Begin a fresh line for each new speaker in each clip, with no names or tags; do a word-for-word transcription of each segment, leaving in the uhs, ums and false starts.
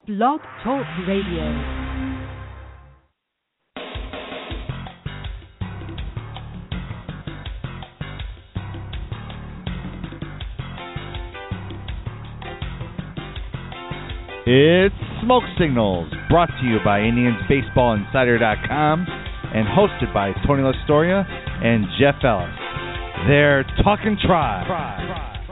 Blog Talk Radio.
It's Smoke Signals, brought to you by Indians Baseball Insider dot com and hosted by Tony LaStoria and Jeff Ellis. They're talking Tribe. Tribe.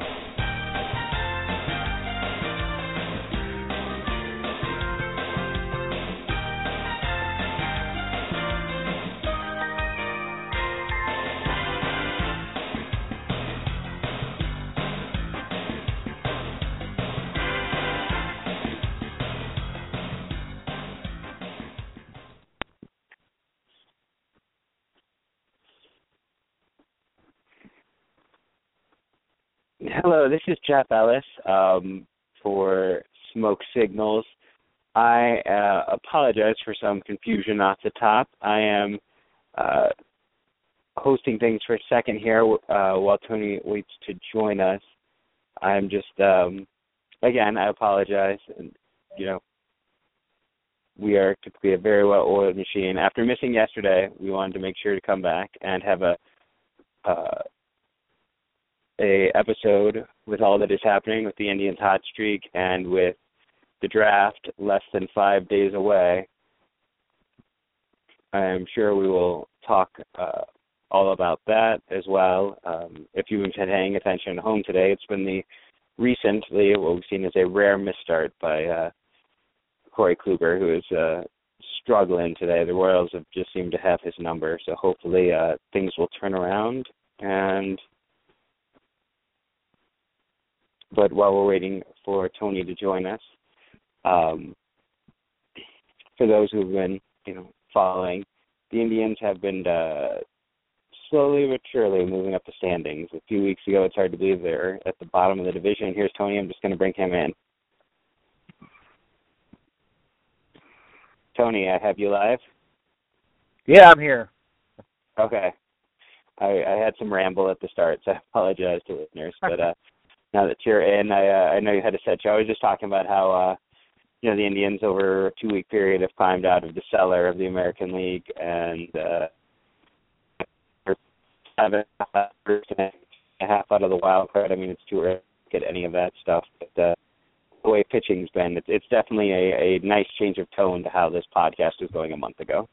Hello, this is Jeff Ellis um, for Smoke Signals. I uh, apologize for some confusion off the top. I am uh, hosting things for a second here uh, while Tony waits to join us. I'm just, um, again, I apologize. And, you know, we are typically a very well-oiled machine. After missing yesterday, we wanted to make sure to come back and have a uh, a episode with all that is happening with the Indians hot streak and with the draft less than five days away. I'm sure we will talk uh, all about that as well. Um, if you've been paying attention at home today, it's been the recently what we've seen as a rare misstart by uh, Corey Kluber, who is uh, struggling today. The Royals have just seemed to have his number, so hopefully uh, things will turn around. And But while we're waiting for Tony to join us, um, for those who've been, you know, following, the Indians have been uh, slowly but surely moving up the standings. A few weeks ago, it's hard to believe they're at the bottom of the division. Here's Tony. I'm just going to bring him in. Tony, I have you live?
Yeah, I'm here.
Okay. I, I had some ramble at the start, so I apologize to listeners, but uh, now that you're in, I uh, I know you had a set show. I was just talking about how, uh, you know, the Indians over a two-week period have climbed out of the cellar of the American League and uh, have a half out of the wild card. I mean, it's too early to get any of that stuff. But uh, the way pitching's been, it's, it's definitely a, a nice change of tone to how this podcast was going a month ago.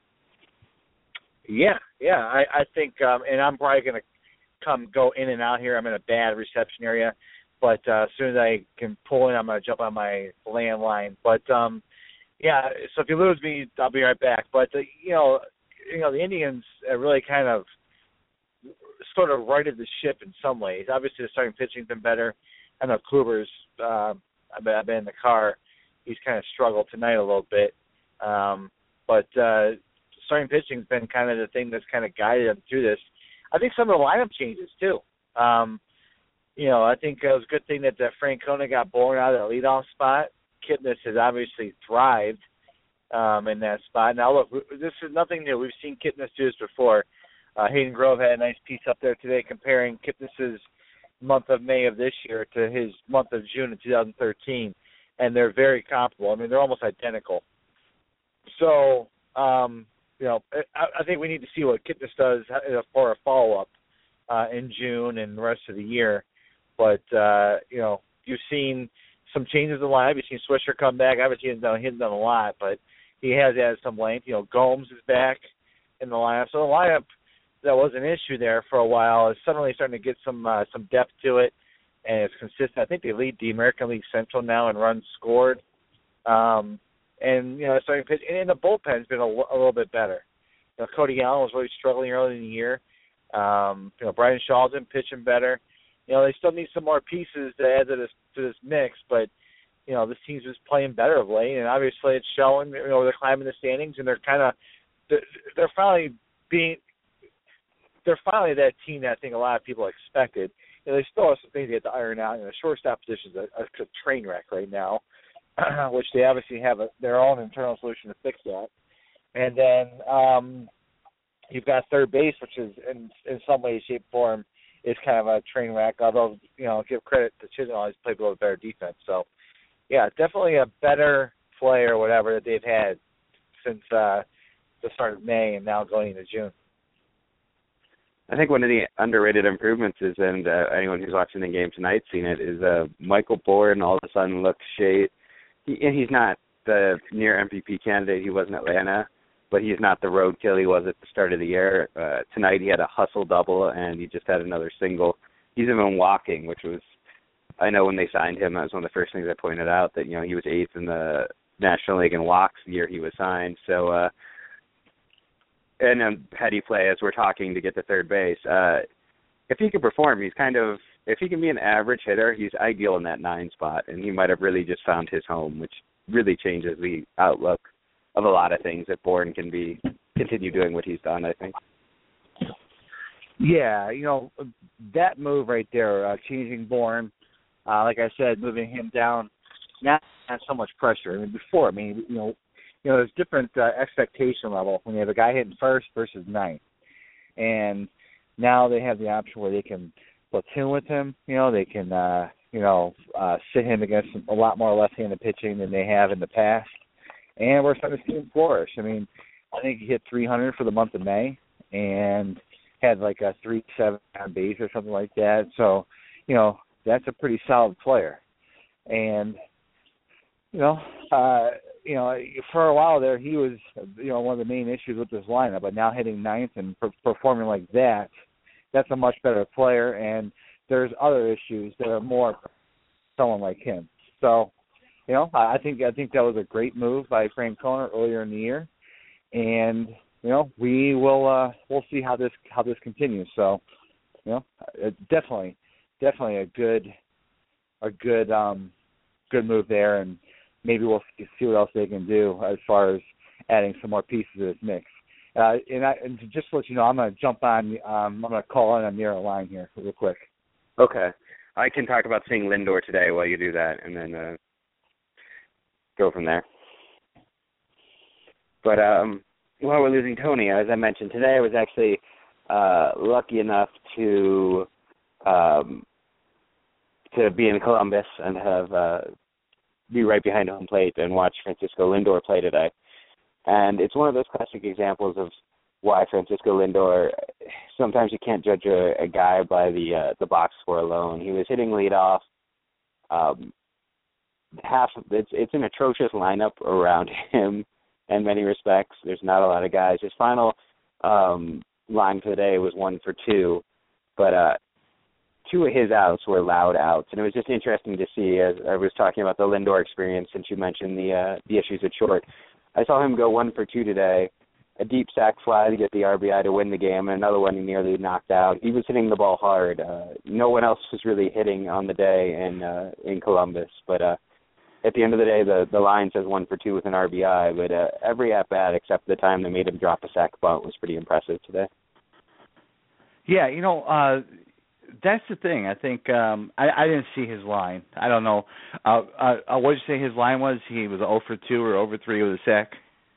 Yeah, yeah. I, I think, um, and I'm probably going to come go in and out here. I'm in a bad reception area. But uh, as soon as I can pull in, I'm going to jump on my landline. But, um, yeah, so if you lose me, I'll be right back. But, uh, you know, you know, the Indians uh, really kind of sort of righted the ship in some ways. Obviously, the starting pitching's been better. I know Kluber's, uh, I've, been, I've been in the car. He's kind of struggled tonight a little bit. Um, but uh, starting pitching's been kind of the thing that's kind of guided him through this. I think some of the lineup changes, too. Um You know, I think it was a good thing that uh, Francona got born out of the leadoff spot. Kipnis has obviously thrived um, in that spot. Now, look, this is nothing new. We've seen Kipnis do this before. Uh, Hayden Grove had a nice piece up there today comparing Kipnis's month of May of this year to his month of June of two thousand thirteen, and they're very comparable. I mean, they're almost identical. So, um, you know, I, I think we need to see what Kipnis does for a follow-up uh, in June and the rest of the year. But, uh, you know, you've seen some changes in the lineup. You've seen Swisher come back. Obviously, he hasn't done, he hasn't done a lot, but he has added some length. You know, Gomes is back in the lineup. So the lineup that was an issue there for a while is suddenly starting to get some uh, some depth to it, and it's consistent. I think they lead the American League Central now in runs scored. Um, and, you know, starting pitch, and the bullpen's been a, a little bit better. You know, Cody Allen was really struggling early in the year. Um, you know, Brian Shaw's been pitching better. You know, they still need some more pieces to add to this to this mix, but, you know, this team's just playing better of late, and obviously it's showing. You know, they're climbing the standings, and they're kind of they're, they're finally being they're finally that team that I think a lot of people expected. You know, they still have some things they have to iron out. You know, the shortstop position is a, a train wreck right now, which they obviously have a, their own internal solution to fix that. And then um, you've got third base, which is in in some way, shape, form is kind of a train wreck, although, you know, give credit to Chisholm, he's played a little better defense. So, yeah, definitely a better play or whatever that they've had since uh, the start of May and now going into June.
I think one of the underrated improvements is, and uh, anyone who's watching the game tonight seen it, is uh, Michael Bourne all of a sudden looks shade. He, and he's not the near M V P candidate he was in Atlanta, but he's not the roadkill he was at the start of the year. Uh, tonight he had a hustle double, and he just had another single. He's even walking, which was, I know when they signed him, that was one of the first things I pointed out, that, you know, he was eighth in the National League in walks the year he was signed. So, uh, and then heady play as we're talking to get to third base. Uh, if he can perform, he's kind of, if he can be an average hitter, he's ideal in that nine spot, and he might have really just found his home, which really changes the outlook of a lot of things that Bourne can be, continue doing what he's done, I think.
Yeah, you know, that move right there, uh, changing Bourne, uh, like I said, moving him down, now not so much pressure. I mean, before, I mean, you know, you know, there's different uh, expectation level when you have a guy hitting first versus ninth. And now they have the option where they can platoon with him. You know, they can, uh, you know, uh, sit him against a lot more left-handed pitching than they have in the past. And we're starting to see him flourish. I mean, I think he hit three hundred for the month of May and had like a three seven on base or something like that. So, you know, that's a pretty solid player. And, you know, uh, you know, for a while there, he was, you know, one of the main issues with this lineup. But now hitting ninth and per- performing like that, that's a much better player. And there's other issues that are more someone like him. So, you know, I think I think that was a great move by Francona earlier in the year, and you know, we will uh, we'll see how this how this continues. So, you know, definitely, definitely a good a good um, good move there, and maybe we'll see what else they can do as far as adding some more pieces to this mix. Uh, and, I, and to just let you know, I'm going to jump on. Um, I'm going to call in on near a line here real quick.
Okay, I can talk about seeing Lindor today while you do that, and then uh, go from there. But um, while we're losing Tony, as I mentioned today, I was actually uh, lucky enough to um, to be in Columbus and have uh, be right behind home plate and watch Francisco Lindor play today. And it's one of those classic examples of why Francisco Lindor, sometimes you can't judge a, a guy by the uh, the box score alone. He was hitting leadoff. Um, half it's it's an atrocious lineup around him in many respects. There's not a lot of guys. His final um, line today was one for two, but uh, two of his outs were loud outs, and it was just interesting to see. As I was talking about the Lindor experience, since you mentioned the uh, the issues at short, I saw him go one for two today. A deep sac fly to get the R B I to win the game, and another one he nearly knocked out. He was hitting the ball hard. Uh, no one else was really hitting on the day in uh, in Columbus. But uh, at the end of the day, the, the line says one for two with an R B I. But uh, every at-bat except the time they made him drop a sac bunt was pretty impressive today.
Yeah, you know, uh, that's the thing. I think um, I, I didn't see his line. I don't know. Uh, uh, what did you say his line was? He was zero for two or zero for three with a sac?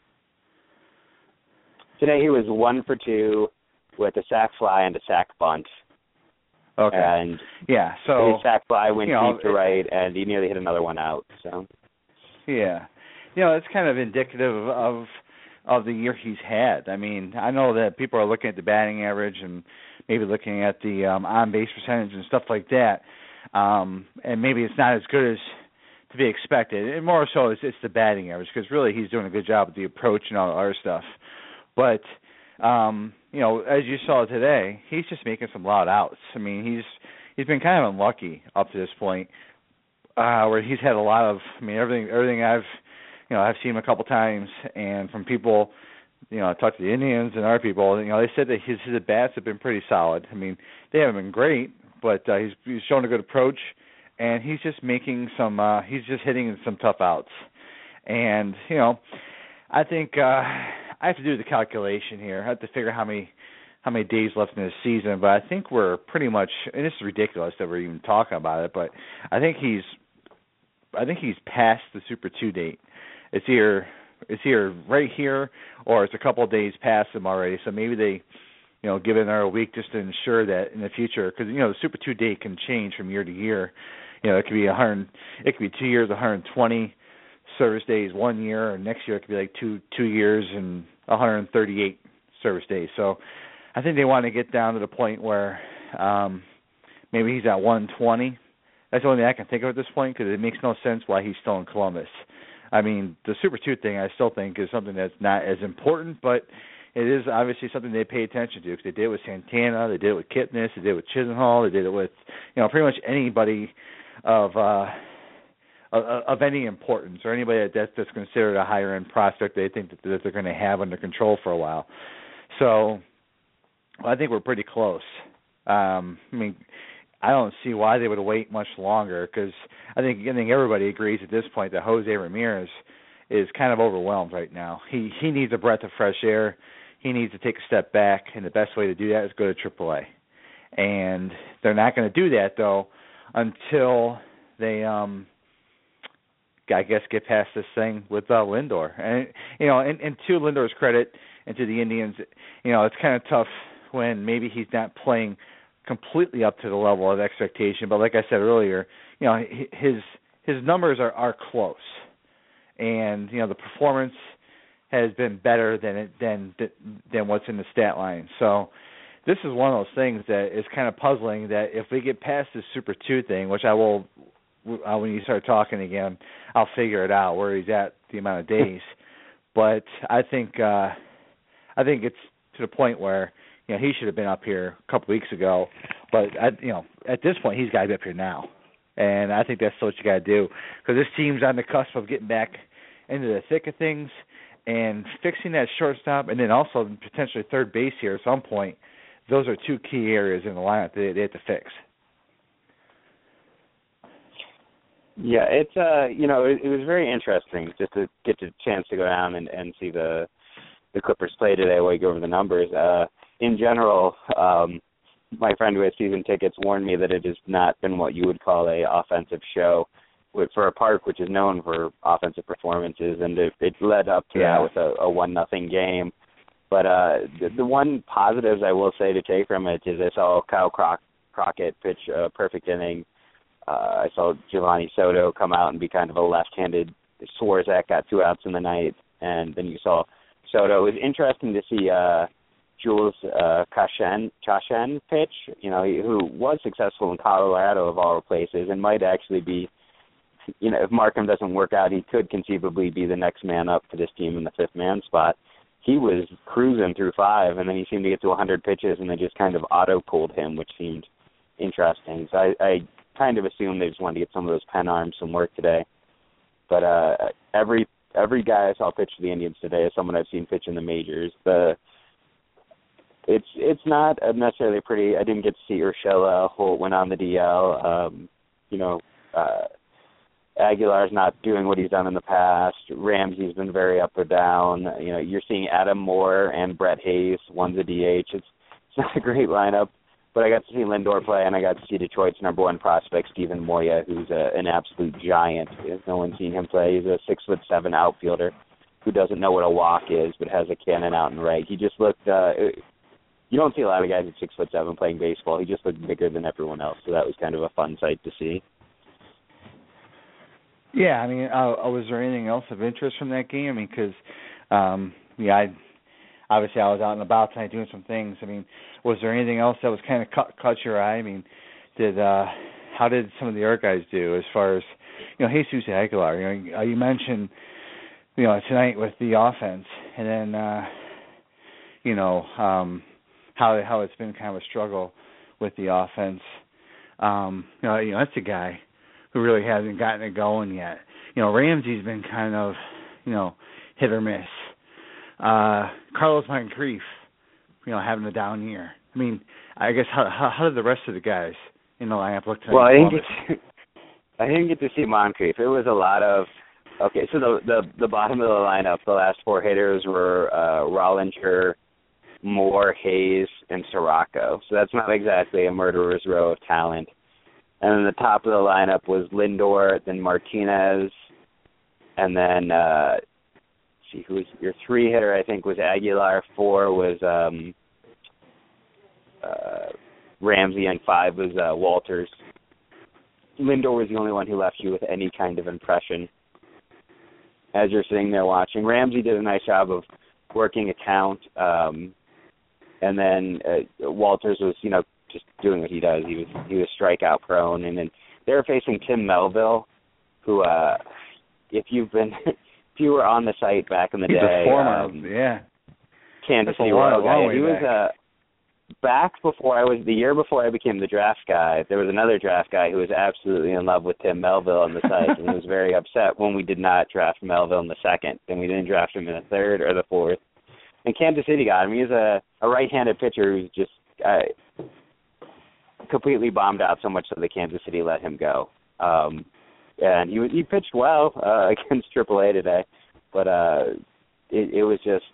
Today he was one for two with a sac fly and a sac bunt.
Okay.
And
yeah, so
his sac fly went
you know,
deep to right, and he nearly hit another one out. So.
Yeah, you know, it's kind of indicative of of the year he's had. I mean, I know that people are looking at the batting average and maybe looking at the um, on base percentage and stuff like that, um, and maybe it's not as good as to be expected. And more so, it's, it's the batting average because really he's doing a good job with the approach and all the other stuff. But, um, you know, as you saw today, he's just making some loud outs. I mean, he's he's been kind of unlucky up to this point, uh, where he's had a lot of, I mean, everything everything I've, you know, I've seen him a couple times, and from people, you know, I talked to the Indians and other people, you know, they said that his, his at-bats have been pretty solid. I mean, they haven't been great, but uh, he's, he's shown a good approach, and he's just making some, uh, he's just hitting some tough outs. And, you know, I think uh, I have to do the calculation here. I have to figure how many how many days left in this season, but I think we're pretty much, and this is ridiculous that we're even talking about it, but I think he's I think he's past the Super two date. It's either it's either right here or it's a couple of days past him already. So maybe they, you know, give it another week just to ensure that in the future, because you know the Super two date can change from year to year. You know, it could be a hundred, it could be two years, one hundred twenty. service days one year, or next year it could be like two two years and one hundred thirty-eight service days. So I think they want to get down to the point where um, maybe he's at one twenty. That's the only thing I can think of at this point, because it makes no sense why he's still in Columbus. I mean, the Super two thing I still think is something that's not as important, but it is obviously something they pay attention to, because they did it with Santana, they did it with Kipnis, they did it with Chisenhall, they did it with, you know, pretty much anybody of uh, of, of any importance, or anybody that that's considered a higher end prospect they think that, that they're going to have under control for a while. So well, I think we're pretty close. Um, I mean, I don't see why they would wait much longer, because I think I think everybody agrees at this point that Jose Ramirez is kind of overwhelmed right now. He he needs a breath of fresh air. He needs to take a step back, and the best way to do that is go to triple A. And they're not going to do that, though, until they, um, I guess, get past this thing with uh, Lindor. And, you know, and, and to Lindor's credit and to the Indians, you know, it's kind of tough when maybe he's not playing completely up to the level of expectation. But like I said earlier, you know, his his numbers are, are close. And, you know, the performance has been better than it than than what's in the stat line. So this is one of those things that is kind of puzzling, that if we get past this Super two thing, which I will, uh, when you start talking again, I'll figure it out where he's at, the amount of days. But I think uh, I think it's to the point where, you know, he should have been up here a couple weeks ago. But I, you know, at this point, he's got to be up here now, and I think that's what you got to do, because this team's on the cusp of getting back into the thick of things and fixing that shortstop, and then also potentially third base here at some point. Those are two key areas in the lineup that they have to fix.
Yeah, it's uh, you know, it, it was very interesting just to get the chance to go down and, and see the the Clippers play today while you go over the numbers. Uh, in general, um, my friend who has season tickets warned me that it has not been what you would call a offensive show for a park which is known for offensive performances, and it, it led up to
yeah.
that with a, a one nothing game. But uh, the, the one positives I will say to take from it is I saw Kyle Croc- Crockett pitch a perfect inning. Uh, I saw Giovanni Soto come out and be kind of a left-handed. Swarzak got two outs in the ninth, and then you saw Soto. It was interesting to see uh, Jules uh, Chashen, Chashen pitch, you know, who was successful in Colorado of all places, and might actually be, you know, if Markham doesn't work out, he could conceivably be the next man up for this team in the fifth man spot. He was cruising through five, and then he seemed to get to one hundred pitches, and they just kind of auto-pulled him, which seemed interesting. So I, I kind of assumed they just wanted to get some of those pen arms some work today. But uh, every every guy I saw pitch for the Indians today is someone I've seen pitch in the majors. The it's it's not necessarily pretty. I didn't get to see Urshela. Holt went on the D L. Um, you know, uh, Aguilar's not doing what he's done in the past. Ramsey's been very up or down. You know, you're seeing Adam Moore and Brett Hayes. One's a D H. It's it's not a great lineup. But I got to see Lindor play, and I got to see Detroit's number one prospect, Steven Moya, who's a, an absolute giant. If no one's seen him play, he's a six foot seven outfielder who doesn't know what a walk is, but has a cannon out and right. He just looked. Uh, you don't see a lot of guys at six foot seven playing baseball. He just looked bigger than everyone else, so that was kind of a fun sight to see.
Yeah, I mean, uh, was there anything else of interest from that game? I mean, because um, yeah, I. Obviously, I was out and about tonight doing some things. I mean, was there anything else that was kind of caught, caught your eye? I mean, did uh, how did some of the other guys do as far as, you know, Jesus Aguilar? You know, you mentioned, you know, tonight with the offense, and then, uh, you know, um, how how it's been kind of a struggle with the offense. Um, you know, you know, that's a guy who really hasn't gotten it going yet. You know, Ramsey's been kind of, you know, hit or miss. Uh, Carlos Moncrief, you know, having a down year. I mean, I guess how, how how did the rest of the guys in the lineup look tonight?
Well, I didn't get to, I didn't get to see Moncrief. It was a lot of okay. So the the the bottom of the lineup, the last four hitters were uh, Rollinger, Moore, Hayes, and Sirocco. So that's not exactly a murderer's row of talent. And then the top of the lineup was Lindor, then Martinez, and then. Uh, See who was your three hitter? I think was Aguilar. Four was um, uh, Ramsey, and five was uh, Walters. Lindor was the only one who left you with any kind of impression. as you're sitting there watching. Ramsey did a nice job of working a count, um, and then uh, Walters was, you know, just doing what he does. He was he was strikeout prone, and then they were facing Tim Melville, who, uh, if you've been, if you were on the site back in the
He's
day,
a former,
um,
yeah,
Kansas
That's
City
a long,
Royal
long
guy.
way
He was
back.
uh, back before I was the year before I became the draft guy. There was another draft guy who was absolutely in love with Tim Melville on the site, and he was very upset when we did not draft Melville in the second, and we didn't draft him in the third or the fourth. And Kansas City got him. He's a, a right-handed pitcher who's just uh, completely bombed out so much that the Kansas City let him go. Um, and he he pitched well uh, against triple A today, but uh, it, it was just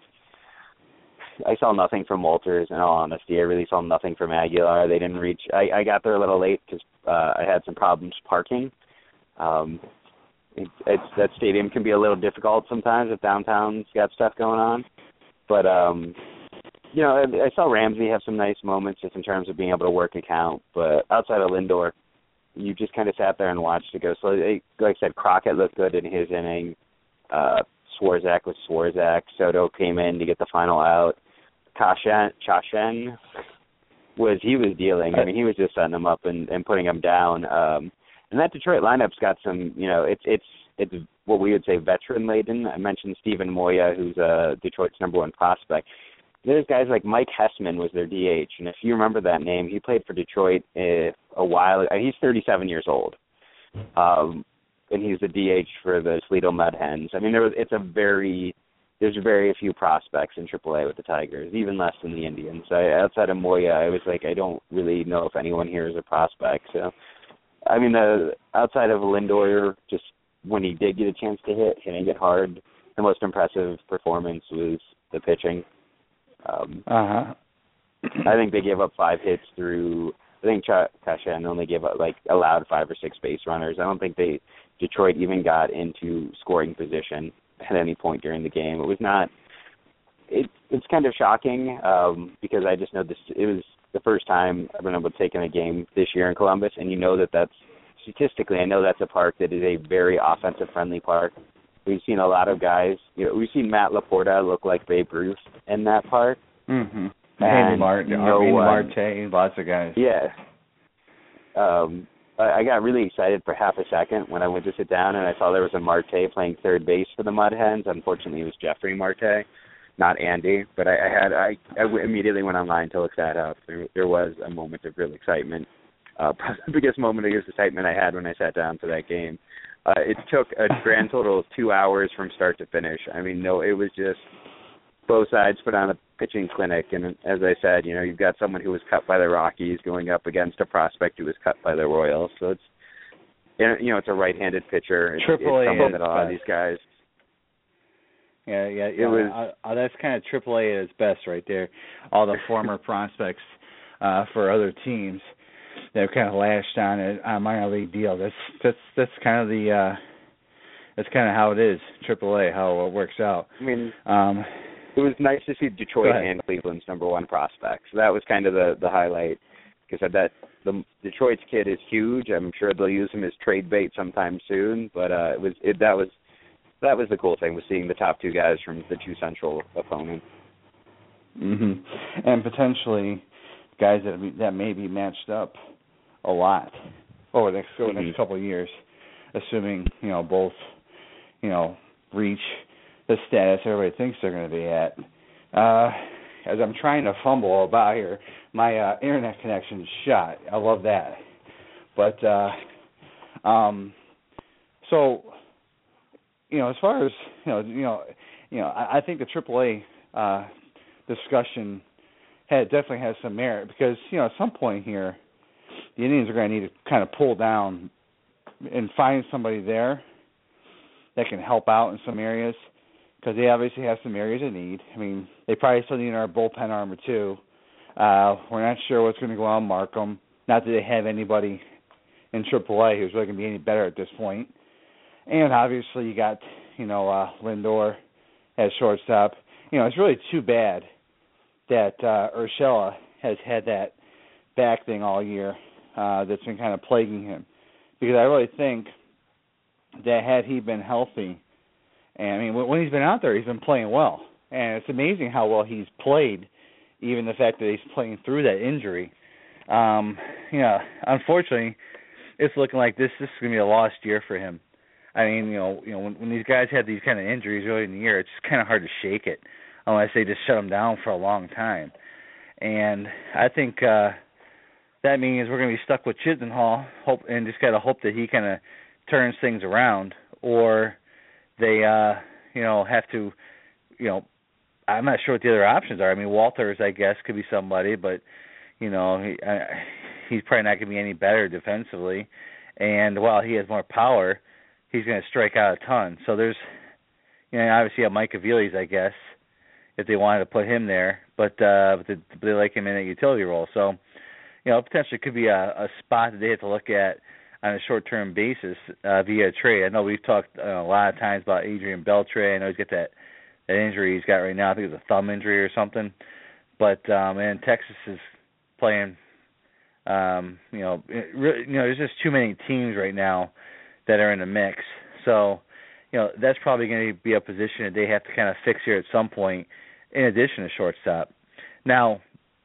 I saw nothing from Walters. In all honesty, I really saw nothing from Aguilar. They didn't reach. I, I got there a little late because uh, I had some problems parking. Um, it, it's that stadium can be a little difficult sometimes if downtown's got stuff going on. But um, you know, I, I saw Ramsey have some nice moments just in terms of being able to work a count. But outside of Lindor, you just kind of sat there and watched it go. So, like I said, Crockett looked good in his inning. Uh, Swarzak was Swarzak. Soto came in to get the final out. Kashen, Chashen was he was dealing. I mean, he was just setting them up and, and putting them down. Um, and that Detroit lineup's got some, you know, it's it's it's what we would say veteran laden. I mentioned Stephen Moya, who's uh, Detroit's number one prospect. There's guys like Mike Hessman was their D H, and if you remember that name, he played for Detroit uh, a while. Uh, he's thirty-seven years old, um, and he's the D H for the Toledo Mud Hens. I mean, there was, it's a very there's very few prospects in triple A with the Tigers, even less than the Indians. So outside of Moya, I was like, I don't really know if anyone here is a prospect. So, I mean, the outside of Lindor, just when he did get a chance to hit, hitting it hard, the most impressive performance was the pitching. Um,
uh-huh.
I think they gave up five hits through. I think Ch- Kashen only gave up like allowed five or six base runners. I don't think they Detroit even got into scoring position at any point during the game. It was not. It it's kind of shocking um, because I just know this. It was the first time I've been able to take in a game this year in Columbus, and you know that that's statistically. I know that's a park that is a very offensive friendly park. We've seen a lot of guys. You know, we've seen Matt Laporta look like Babe Ruth in that park.
Mm-hmm.
And
Andy Marte,
no
Andy
one-
Marte, lots of guys.
Yeah. Um, I, I got really excited for half a second when I went to sit down and I saw there was a Marte playing third base for the Mud Hens. Unfortunately, it was Jeffrey Marte, not Andy. But I, I had I, I w- immediately went online to look that up. There, there was a moment of real excitement. Uh, probably the biggest moment of excitement I had when I sat down for that game. Uh, it took a grand total of two hours from start to finish. I mean, no, it was just both sides put on a pitching clinic. And as I said, you know, you've got someone who was cut by the Rockies going up against a prospect who was cut by the Royals. So it's, you know, it's a right-handed pitcher. It's,
Triple A
it's something
is
that a lot of
best.
these guys.
Yeah, yeah,
It
yeah.
was-
uh, uh, that's kind of triple A at its best right there. All the former prospects uh, for other teams that have kind of lashed on it on a minor league deal. That's that's that's kind of the uh, that's kind of how it is. triple A, how it works out.
I mean,
Um,
it was nice to see Detroit
Go ahead.
and Cleveland's number one prospect. So that was kind of the the highlight. Because that the Detroit's kid is huge. I'm sure they'll use him as trade bait sometime soon. But uh, it was it, that was that was the cool thing, was seeing the top two guys from the two central opponents.
hmm And potentially guys that be, that may be matched up a lot over the next, over the
Mhm.
next couple of years, assuming, you know, both, you know, reach the status everybody thinks they're going to be at. Uh, as I'm trying to fumble about here, my uh, internet connection's shot. I love that. But uh, um, so, you know, as far as you know, you know, you know, I, I think the triple A uh, discussion had definitely has some merit because, you know, at some point here, the Indians are going to need to kind of pull down and find somebody there that can help out in some areas, because they obviously have some areas of need. I mean, they probably still need our bullpen armor too. Uh, we're not sure what's going to go on Markham. Not that they have anybody in triple A who's really going to be any better at this point. And obviously you got, you know, uh, Lindor as shortstop. You know, it's really too bad that uh, Urshela has had that back thing all year uh, that's been kind of plaguing him. Because I really think that had he been healthy And I mean, when he's been out there, he's been playing well, and it's amazing how well he's played, even the fact that he's playing through that injury. Um, you know, unfortunately, it's looking like this, this is going to be a lost year for him. I mean, you know, you know, when, when these guys have these kind of injuries early in the year, it's just kind of hard to shake it unless they just shut them down for a long time. And I think uh, that means we're going to be stuck with Chisenhall, hope, and just got to hope that he kind of turns things around, or they, uh, you know, have to, you know, I'm not sure what the other options are. I mean, Walters, I guess, could be somebody, but you know, he, uh, he's probably not going to be any better defensively. And while he has more power, he's going to strike out a ton. So there's, you know, obviously you have Mike Aviles, I guess, if they wanted to put him there, but, uh, but, they, but they like him in a utility role. So, you know, potentially could be a, a spot that they have to look at on a short-term basis uh, via trade. I know we've talked uh, a lot of times about Adrian Beltre. I know he's got that, that injury he's got right now. I think it's a thumb injury or something. But, um, and Texas is playing, um, you know, it, you know, there's just too many teams right now that are in the mix. So, you know, that's probably going to be a position that they have to kind of fix here at some point, in addition to shortstop. Now,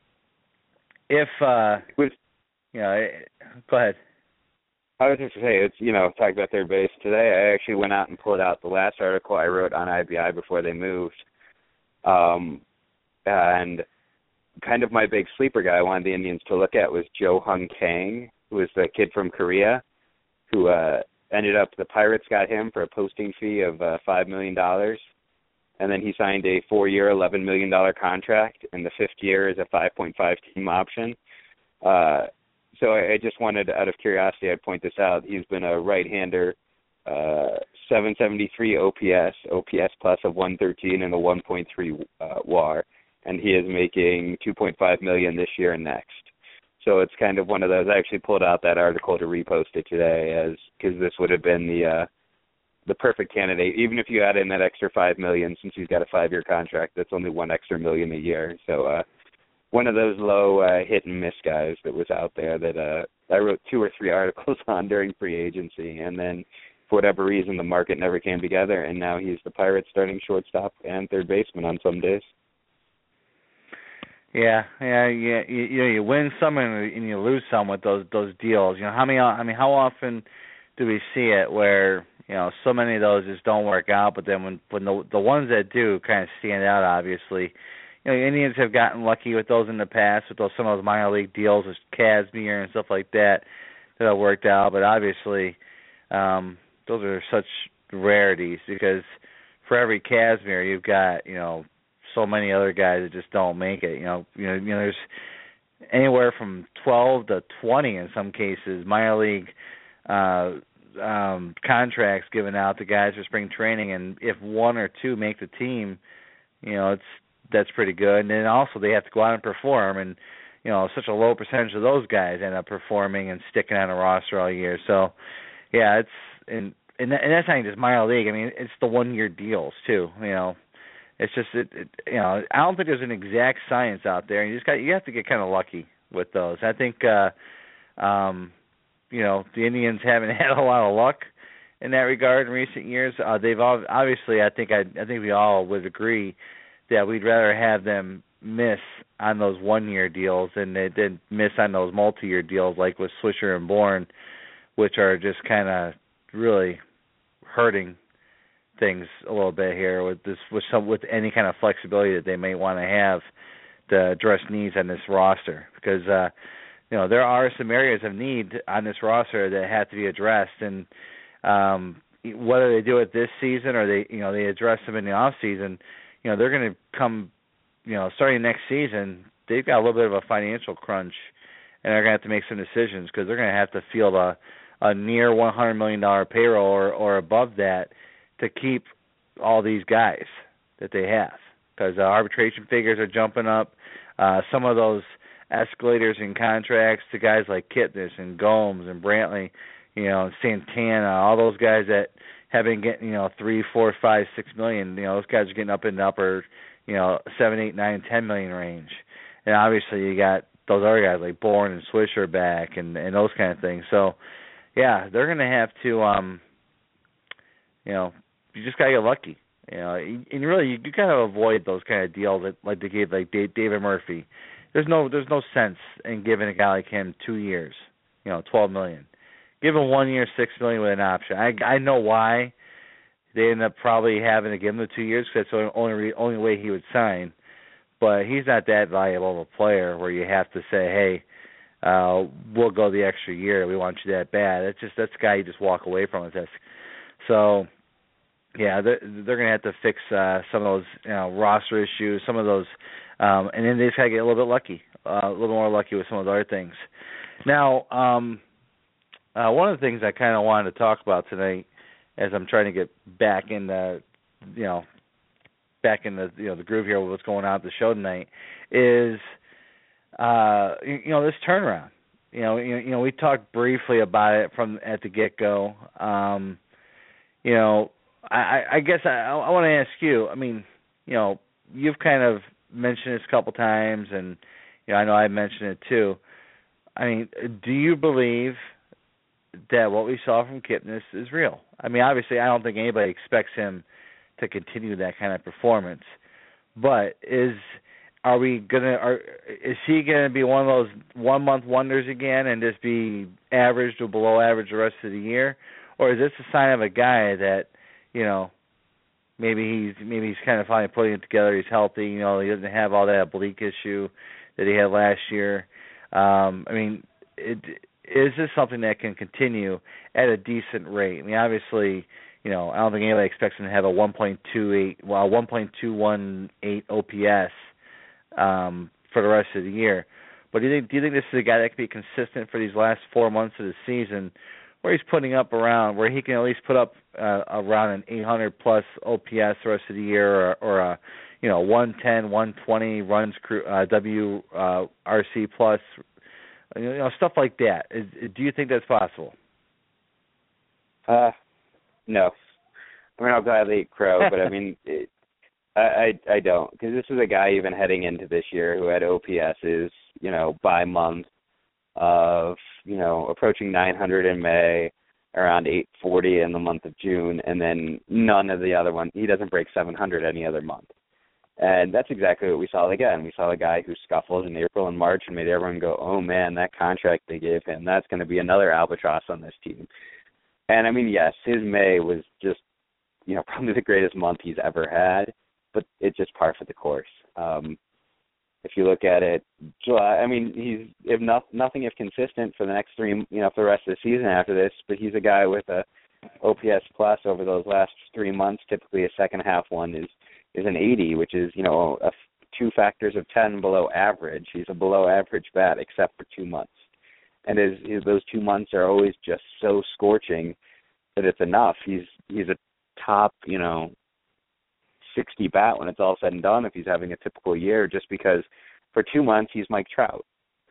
if, uh,
With,
you know, go ahead.
I was just going to say, it's, you know, talk about third base. Today I actually went out and pulled out the last article I wrote on I B I before they moved. Um, and kind of my big sleeper guy I wanted the Indians to look at was Jo Hung Kang, who was the kid from Korea, who uh, ended up, the Pirates got him for a posting fee of uh, five million dollars. And then he signed a four-year, eleven million dollars contract, and the fifth year is a five point five team option. Uh, so I, I just wanted, out of curiosity, I'd point this out. He's been a right-hander, uh, seven seventy-three O P S, O P S plus of one thirteen, and a one point three uh, W A R. And he is making two point five million dollars this year and next. So it's kind of one of those. I actually pulled out that article to repost it today, as because this would have been the uh, the perfect candidate. Even if you add in that extra five million dollars, since he's got a five-year contract, that's only one extra million a year. So uh, one of those low uh, hit and miss guys that was out there that uh, I wrote two or three articles on during free agency, and then for whatever reason the market never came together, and now he's the Pirates starting shortstop and third baseman on some days.
Yeah, yeah, yeah. You, you know, you win some and you lose some with those those deals. You know, how many? I mean, how often do we see it where you know so many of those just don't work out? But then when when the the ones that do kind of stand out, obviously, you know, the Indians have gotten lucky with those in the past with those some of those minor league deals with Kazmir and stuff like that that have worked out. But obviously, um, those are such rarities because for every Kazmir, you've got you know. so many other guys that just don't make it. You know, you know, you know, there's anywhere from twelve to twenty in some cases minor league uh, um, contracts given out to guys for spring training, and if one or two make the team, you know, it's that's pretty good. And then also they have to go out and perform, and you know, such a low percentage of those guys end up performing and sticking on a roster all year. So, yeah, it's and and, that, and that's not just minor league. I mean, it's the one year deals too. You know. It's just, it, it, you know, I don't think there's an exact science out there. You just got, you have to get kind of lucky with those. I think, uh, um, you know, the Indians haven't had a lot of luck in that regard in recent years. Uh, they've all, obviously, I think, I, I think we all would agree that we'd rather have them miss on those one-year deals than they did miss on those multi-year deals, like with Swisher and Bourne, which are just kind of really hurting things a little bit here with this with some with any kind of flexibility that they may want to have to address needs on this roster, because uh you know there are some areas of need on this roster that have to be addressed, and um whether they do it this season or they you know they address them in the off season, you know they're going to come you know starting next season they've got a little bit of a financial crunch, and they're going to have to make some decisions because they're going to have to field a a near one hundred million dollars payroll or, or above that to keep all these guys that they have, because uh, arbitration figures are jumping up. Uh, some of those escalators in contracts to guys like Kitness and Gomes and Brantley, you know, Santana, all those guys that have been getting, you know, three, four, five, six million. You know, those guys are getting up in the upper, you know, seven, eight, nine, ten million range. And obviously, you got those other guys like Bourne and Swisher back and and those kind of things. So, yeah, they're going to have to, um, you know. you just gotta get lucky. You know, and really, you, you kind of avoid those kind of deals that, like they gave like David Murphy. There's no there's no sense in giving a guy like him two years, you know, twelve million. Give him one year, six million with an option. I I know why they end up probably having to give him the two years because that's the only only way he would sign. But he's not that valuable of a player where you have to say, hey, uh, we'll go the extra year. We want you that bad. It's just that's a guy you just walk away from with this. So. Yeah, they're, they're going to have to fix uh, some of those you know, roster issues, some of those, um, and then they just got to get a little bit lucky, uh, a little more lucky with some of the other things. Now, um, uh, one of the things I kind of wanted to talk about tonight, as I'm trying to get back in the, you know, back in the you know the groove here with what's going on at the show tonight, is, uh, you, you know, this turnaround. You know, you, you know, we talked briefly about it from at the get go. Um, you know. I, I guess I, I want to ask you, I mean, you know, you've kind of mentioned this a couple times, and, you know, I know I mentioned it too. I mean, do you believe that what we saw from Kipnis is real? I mean, obviously, I don't think anybody expects him to continue that kind of performance, but is are we going to, are is he going to be one of those one-month wonders again and just be average to below average the rest of the year? Or is this a sign of a guy that, you know, maybe he's maybe he's kind of finally putting it together. He's healthy. You know, he doesn't have all that oblique issue that he had last year. Um, I mean, it, is this something that can continue at a decent rate? I mean, obviously, you know, I don't think anybody expects him to have a one point two eight, well, one point two one eight O P S um, for the rest of the year. But do you think do you think this is a guy that can be consistent for these last four months of the season, where he's putting up around, where he can at least put up uh, around an eight hundred plus O P S the rest of the year, or, or a, you know, one ten, one twenty runs uh, W uh, R C plus, you know, stuff like that. Is, do you think that's possible?
Uh, no. I mean, I'll gladly eat crow, but I mean, it, I, I I don't, because this is a guy even heading into this year who had O P S's, you know, by month of, you know, approaching nine hundred in May, around eight forty in the month of June, and then none of the other one. He doesn't break seven hundred any other month. And that's exactly what we saw again. We saw a guy who scuffled in April and March and made everyone go, oh, man, that contract they gave him, that's going to be another albatross on this team. And, I mean, yes, his May was just, you know, probably the greatest month he's ever had, but it's just par for the course. Um, If you look at it, July, I mean, he's if not, nothing if consistent for the next three, you know, for the rest of the season after this. But he's a guy with a O P S plus over those last three months. Typically, a second half one is is an eighty, which is, you know, a, two factors of ten below average. He's a below average bat except for two months, and his, his those two months are always just so scorching that it's enough. He's he's a top, you know, sixty bat when it's all said and done if he's having a typical year, just because for two months he's Mike Trout.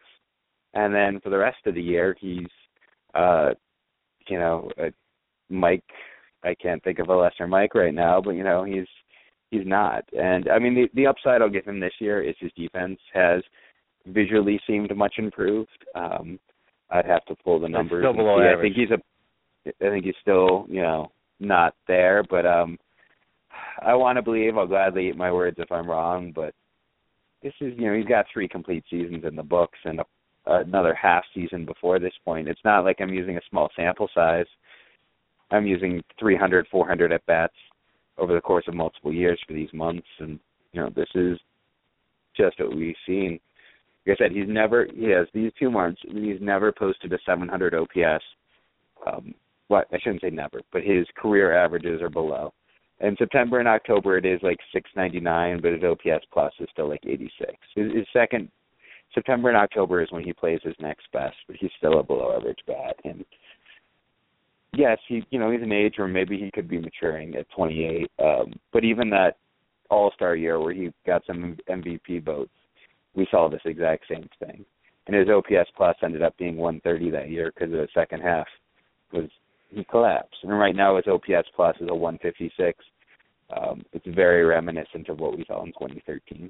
And then for the rest of the year he's, uh, you know, uh, Mike, I can't think of a lesser Mike right now, but, you know, he's he's not. And, I mean, the, the upside I'll give him this year is his defense has visually seemed much improved. Um, I'd have to pull the numbers.
Still below average.
I think he's a, I think he's still, you know, not there, but um, I want to believe. I'll gladly eat my words if I'm wrong, but this is, you know, he's got three complete seasons in the books and a, another half season before this point. It's not like I'm using a small sample size. I'm using three hundred, four hundred at-bats over the course of multiple years for these months, and, you know, this is just what we've seen. Like I said, he's never, he has these two months, he's never posted a seven hundred O P S. Um, well, I shouldn't say never, but his career averages are below. In September and October, it is like six ninety-nine, but his O P S plus is still like eighty-six. His, his second, September and October is when he plays his next best, but he's still a below average bat. And yes, he, you know, he's an age where maybe he could be maturing at twenty-eight. Um, but even that All-Star year where he got some M V P votes, we saw this exact same thing. And his O P S plus ended up being one thirty that year because of the second half was he collapsed. And right now his O P S plus is a one fifty-six. Um, it's very reminiscent of what we saw in twenty thirteen.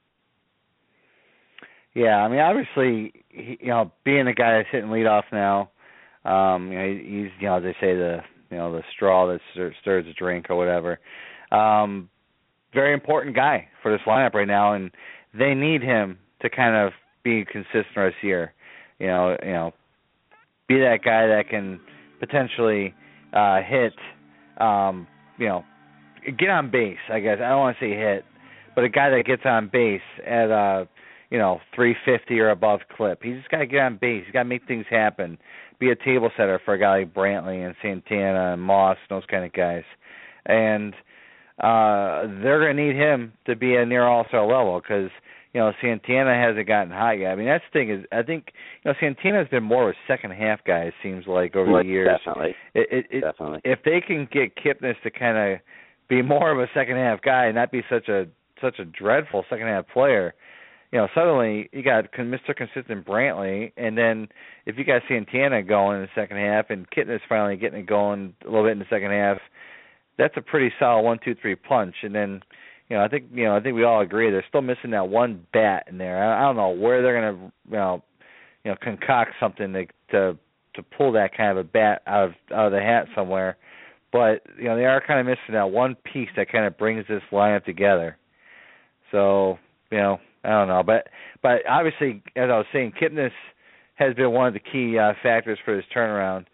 Yeah, I mean, obviously, he, you know, being the guy that's hitting leadoff now, um, you know, he's, you know, as they say, the you know, the straw that stir, stirs the drink or whatever. Um, very important guy for this lineup right now, and they need him to kind of be consistent this year. You know, you know, be that guy that can potentially uh, hit, um, you know, get on base. I guess I don't want to say hit, but a guy that gets on base at a, you know, three fifty or above clip. He's just got to get on base. He's got to make things happen. Be a table setter for a guy like Brantley and Santana and Moss and those kind of guys, and uh, they're going to need him to be a near all-star level because, you know, Santana hasn't gotten hot yet. I mean, that's the thing is, I think, you know, Santana's been more of a second-half guy, it seems like, over the years.
Definitely.
It, it, it,
Definitely.
If they can get Kipnis to kind of be more of a second-half guy and not be such a such a dreadful second-half player, you know, suddenly you got Mister Consistent Brantley, and then if you got Santana going in the second half and Kipnis finally getting it going a little bit in the second half, that's a pretty solid one, two, three punch. And then, you know, I think you know, I think we all agree they're still missing that one bat in there. I, I don't know where they're gonna, you know, you know, concoct something to to to pull that kind of a bat out of out of the hat somewhere. But you know, they are kind of missing that one piece that kind of brings this lineup together. So, you know, I don't know, but but obviously, as I was saying, Kipnis has been one of the key uh, factors for this turnaround.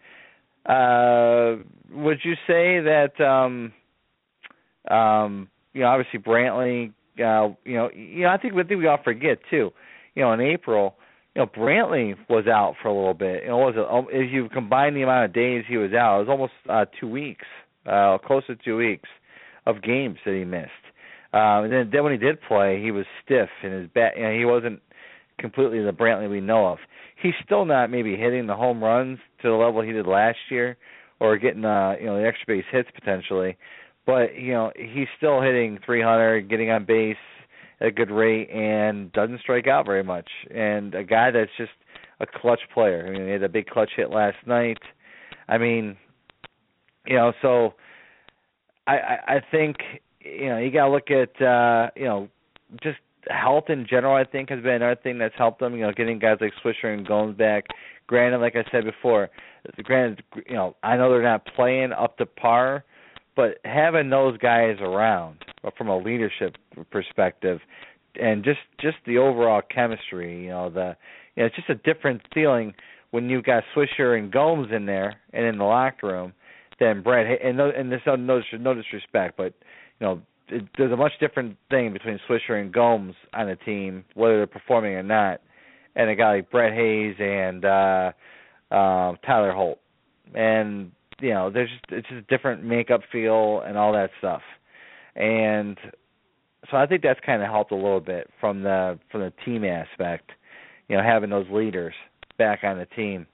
Uh, would you say that, um, um, you know, obviously Brantley, uh, you know, you know, I think I think we all forget too. You know, in April, you know, Brantley was out for a little bit. You know, was it, if you combine the amount of days he was out, it was almost uh, two weeks, uh, close to two weeks of games that he missed. Um, and then, then when he did play, he was stiff in his bat. You know, he wasn't completely the Brantley we know of. He's still not maybe hitting the home runs to the level he did last year, or getting uh, you know the extra base hits potentially. But you know he's still hitting three hundred, getting on base at a good rate, and doesn't strike out very much. And a guy that's just a clutch player. I mean, he had a big clutch hit last night. I mean, you know, so I, I, I think. You know, you got to look at, uh, you know, just health in general, I think, has been another thing that's helped them, you know, getting guys like Swisher and Gomes back. Granted, like I said before, granted, you know, I know they're not playing up to par, but having those guys around from a leadership perspective and just, just the overall chemistry, you know, the, you know, it's just a different feeling when you've got Swisher and Gomes in there and in the locker room than Brett. And, no, and there's no, no disrespect, but, you know, it, there's a much different thing between Swisher and Gomes on a team, whether they're performing or not, and a guy like Brett Hayes and uh, uh, Tyler Holt. And, you know, there's just, it's just a different makeup feel and all that stuff. And so I think that's kind of helped a little bit from the from the team aspect, you know, having those leaders back on the team.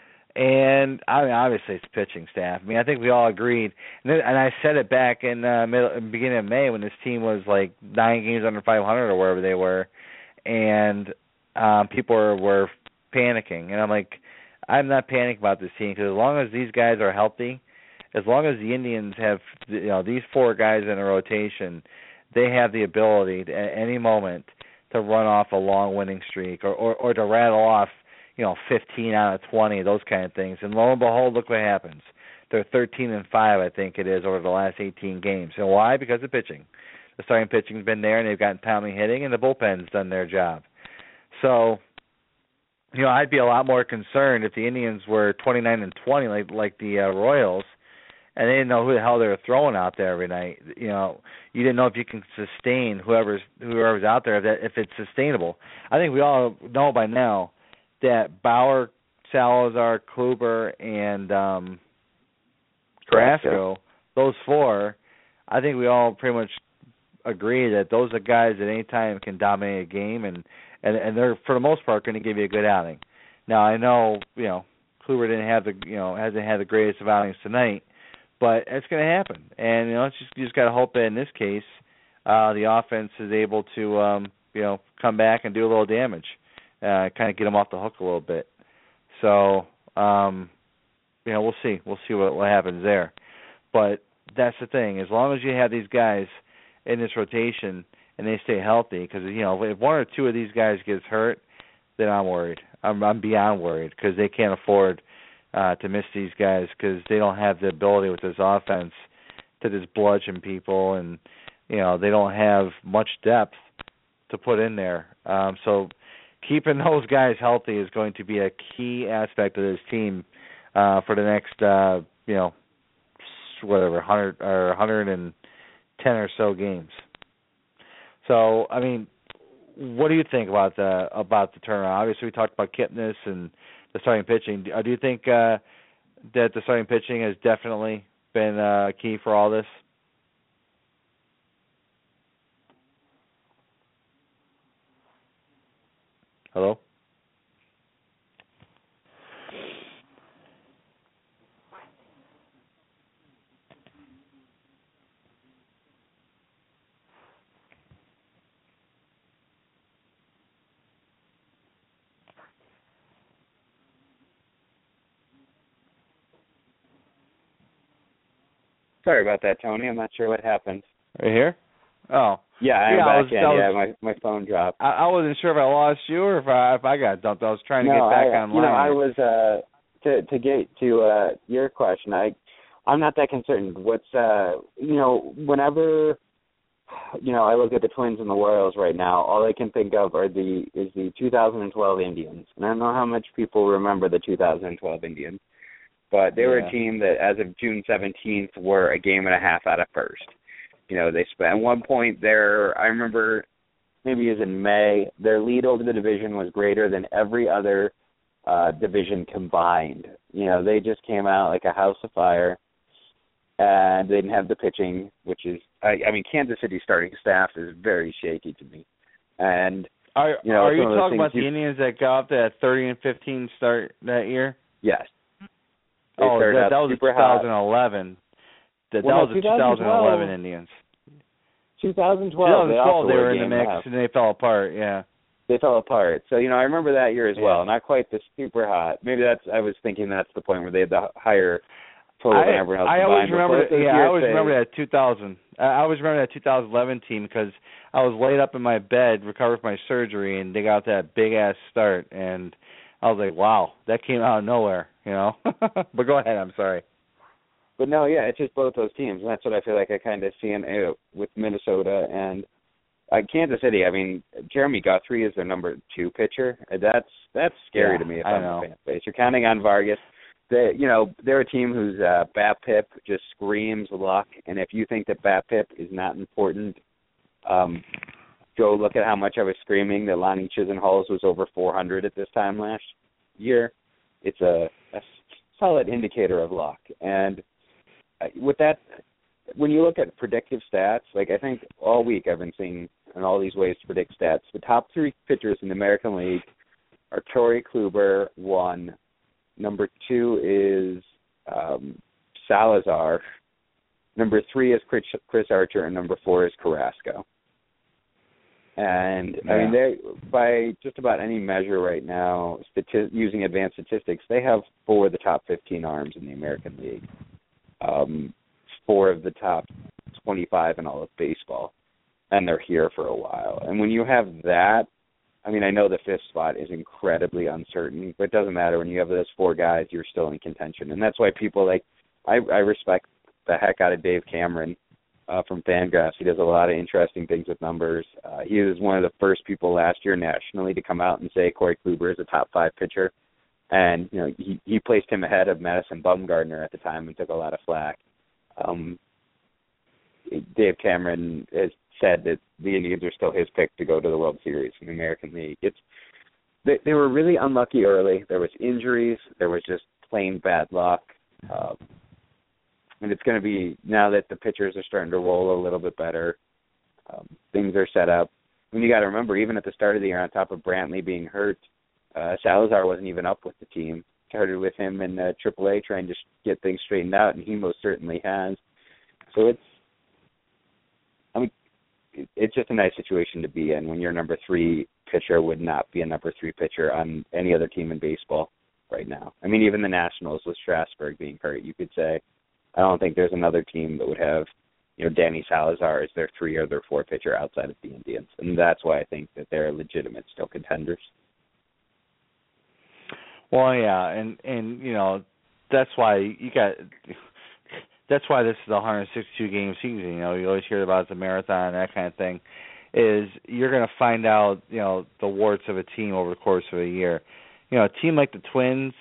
And I mean, obviously, it's pitching staff. I mean, I think we all agreed, and, then, and I said it back in uh, middle, in the beginning of May when this team was like nine games under five hundred or wherever they were, and um, people were, were panicking. And I'm like, I'm not panicking about this team because as long as these guys are healthy, as long as the Indians have, you know, these four guys in a rotation, they have the ability to, at any moment to run off a long winning streak or, or, or to rattle off, you know, fifteen out of twenty, those kind of things. And lo and behold, look what happens. They're thirteen and five, I think it is, over the last eighteen games. And why? Because of pitching. The starting pitching's been there, and they've gotten timely hitting, and the bullpen's done their job. So, you know, I'd be a lot more concerned if the Indians were twenty-nine and twenty, like like the uh, Royals, and they didn't know who the hell they were throwing out there every night. You know, you didn't know if you can sustain whoever's whoever's out there, if, that, if it's sustainable. I think we all know by now that Bauer, Salazar, Kluber, and um, Carrasco, those four, I think we all pretty much agree that those are guys that any time can dominate a game, and, and, and they're, for the most part, going to give you a good outing. Now, I know, you know, Kluber didn't have the, you know, hasn't had the greatest of outings tonight, but it's going to happen. And, you know, it's just, you just got to hope that in this case, uh, the offense is able to, um, you know, come back and do a little damage. Uh, kind of get them off the hook a little bit. So, um, you know, we'll see. We'll see what, what happens there. But that's the thing. As long as you have these guys in this rotation and they stay healthy, because, you know, if one or two of these guys gets hurt, then I'm worried. I'm, I'm beyond worried because they can't afford uh, to miss these guys because they don't have the ability with this offense to just bludgeon people, and you know they don't have much depth to put in there. Um, so keeping those guys healthy is going to be a key aspect of this team uh, for the next, uh, you know, whatever, one hundred or one hundred ten or so games. So, I mean, what do you think about the about the turnaround? Obviously, we talked about Kipnis and the starting pitching. Do you think uh, that the starting pitching has definitely been uh, key for all this? Hello?
Sorry about that, Tony. I'm not sure what happened.
Right here? Oh.
Yeah, I'm
yeah,
back
I was,
in.
I was,
yeah, my my phone dropped.
I, I wasn't sure if I lost you or if I if I got dumped. I was trying to
no,
get back
I,
online.
You know, I was uh to to get to uh your question. I I'm not that concerned. What's uh you know whenever you know I look at the Twins and the Royals right now, all I can think of are the is the two thousand twelve Indians, and I don't know how much people remember the two thousand twelve Indians, but they
yeah.
were a team that as of June seventeenth were a game and a half out of first. You know, they spent at one point there, I remember maybe it was in May, their lead over the division was greater than every other uh, division combined. You know, they just came out like a house of fire, and they didn't have the pitching, which is, I, I mean, Kansas City starting staff is very shaky to me. And,
are,
you know,
are you talking about
you,
the Indians that got up to that thirty and fifteen start that year?
Yes. They
oh, that, that was
super
twenty eleven.
Hot.
That,
well,
that
no,
was the twenty eleven Indians.
twenty twelve,
twenty twelve
they,
they were in the mix,
half.
and they fell apart, yeah.
They fell apart. So, you know, I remember that year as
yeah.
well. Not quite the super hot. Maybe that's, I was thinking that's the point where they had the higher total
I,
than everyone else
I
combined.
always remember, that, yeah, I always
say,
remember that two thousand. I always remember that two thousand eleven team because I was laid up in my bed, recovered from my surgery, and they got that big-ass start, and I was like, wow, that came out of nowhere, you know. But go ahead, I'm sorry.
But no, yeah, it's just both those teams, and that's what I feel like I kind of see in uh, with Minnesota and uh, Kansas City. I mean, Jeremy Guthrie is their number two pitcher. That's that's scary
yeah,
to me if
I
I'm
know.
a fan base. You're counting on Vargas. They, you know, they're a team whose uh, BABIP just screams luck, and if you think that BABIP is not important, um, go look at how much I was screaming that Lonnie Chisenhall's was over four hundred at this time last year. It's a, a solid indicator of luck, and with that, when you look at predictive stats, like I think all week I've been seeing in all these ways to predict stats. The top three pitchers in the American League are Torrey Kluber, one. Number two is um, Salazar. Number three is Chris, Chris Archer, and number four is Carrasco. And, yeah. I mean, they by just about any measure right now, stati- using advanced statistics, they have four of the top fifteen arms in the American League. Um, four of the top twenty-five in all of baseball, and they're here for a while. And when you have that, I mean, I know the fifth spot is incredibly uncertain, but it doesn't matter. When you have those four guys, you're still in contention. And that's why people like, I, I respect the heck out of Dave Cameron uh, from Fangraphs. He does a lot of interesting things with numbers. Uh, he was one of the first people last year nationally to come out and say Corey Kluber is a top five pitcher. And, you know, he, he placed him ahead of Madison Bumgarner at the time and took a lot of flack. Um, Dave Cameron has said that the Indians are still his pick to go to the World Series in the American League. It's they, they were really unlucky early. There was injuries. There was just plain bad luck. Um, and it's going to be, now that the pitchers are starting to roll a little bit better, um, things are set up. And you got to remember, even at the start of the year, on top of Brantley being hurt, Uh, Salazar wasn't even up with the team. Started with him in uh, triple A trying to sh- get things straightened out, and he most certainly has. So it's, I mean, it, it's just a nice situation to be in when your number three pitcher would not be a number three pitcher on any other team in baseball right now. I mean, even the Nationals with Strasburg being hurt, you could say, I don't think there's another team that would have, you know, Danny Salazar as their three or their four pitcher outside of the Indians, and that's why I think that they're legitimate still contenders.
Well, yeah, and, and you know, that's why you got. That's why this is a one hundred sixty-two game season. You know, you always hear about the marathon, that kind of thing. Is you're going to find out, you know, the warts of a team over the course of a year. You know, a team like the Twins,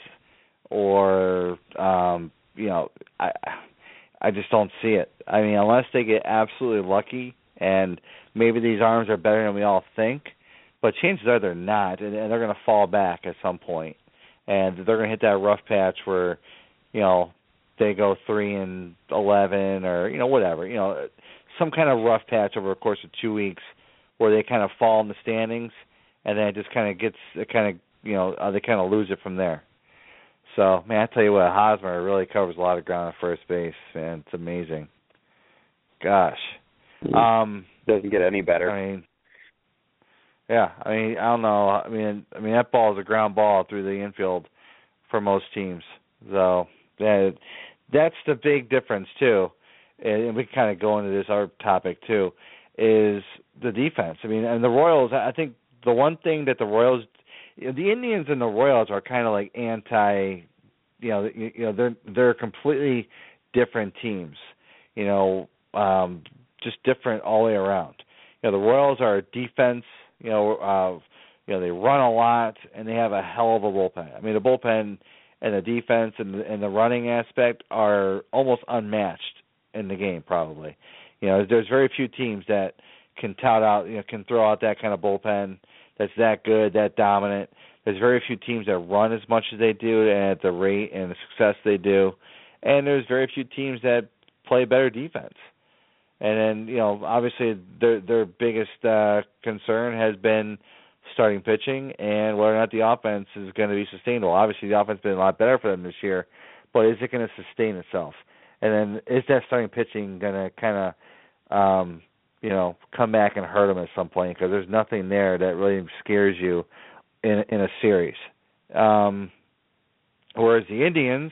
or um, you know, I I just don't see it. I mean, unless they get absolutely lucky, and maybe these arms are better than we all think, but chances are they're not, and, and they're going to fall back at some point, and they're going to hit that rough patch where, you know, they go three and eleven, or you know, whatever, you know, some kind of rough patch over the course of two weeks, where they kind of fall in the standings, and then it just kind of gets, it kind of, you know, uh, they kind of lose it from there. So, man, I tell you what, Hosmer really covers a lot of ground at first base, man. It's amazing. Gosh. Um,
Doesn't get any better.
I mean, yeah, I mean, I don't know. I mean, I mean that ball is a ground ball through the infield for most teams. So, that, that's the big difference, too. And we can kind of go into this other topic, too, is the defense. I mean, and the Royals, I think the one thing that the Royals, you know, the Indians and the Royals are kind of like anti, you know, you, you know, they're they're completely different teams, you know, um, just different all the way around. You know, the Royals are a defense, you know, uh, you know, they run a lot and they have a hell of a bullpen. I mean, the bullpen and the defense and the, and the running aspect are almost unmatched in the game, probably. You know, there's very few teams that can tout out, you know, can throw out that kind of bullpen that's that good, that dominant. There's very few teams that run as much as they do and at the rate and the success they do. And there's very few teams that play better defense. And then, you know, obviously their their biggest uh, concern has been starting pitching and whether or not the offense is going to be sustainable. Obviously the offense has been a lot better for them this year, but is it going to sustain itself? And then is that starting pitching going to kind of, um, you know, come back and hurt them at some point? Because there's nothing there that really scares you in in a series. Um, whereas the Indians,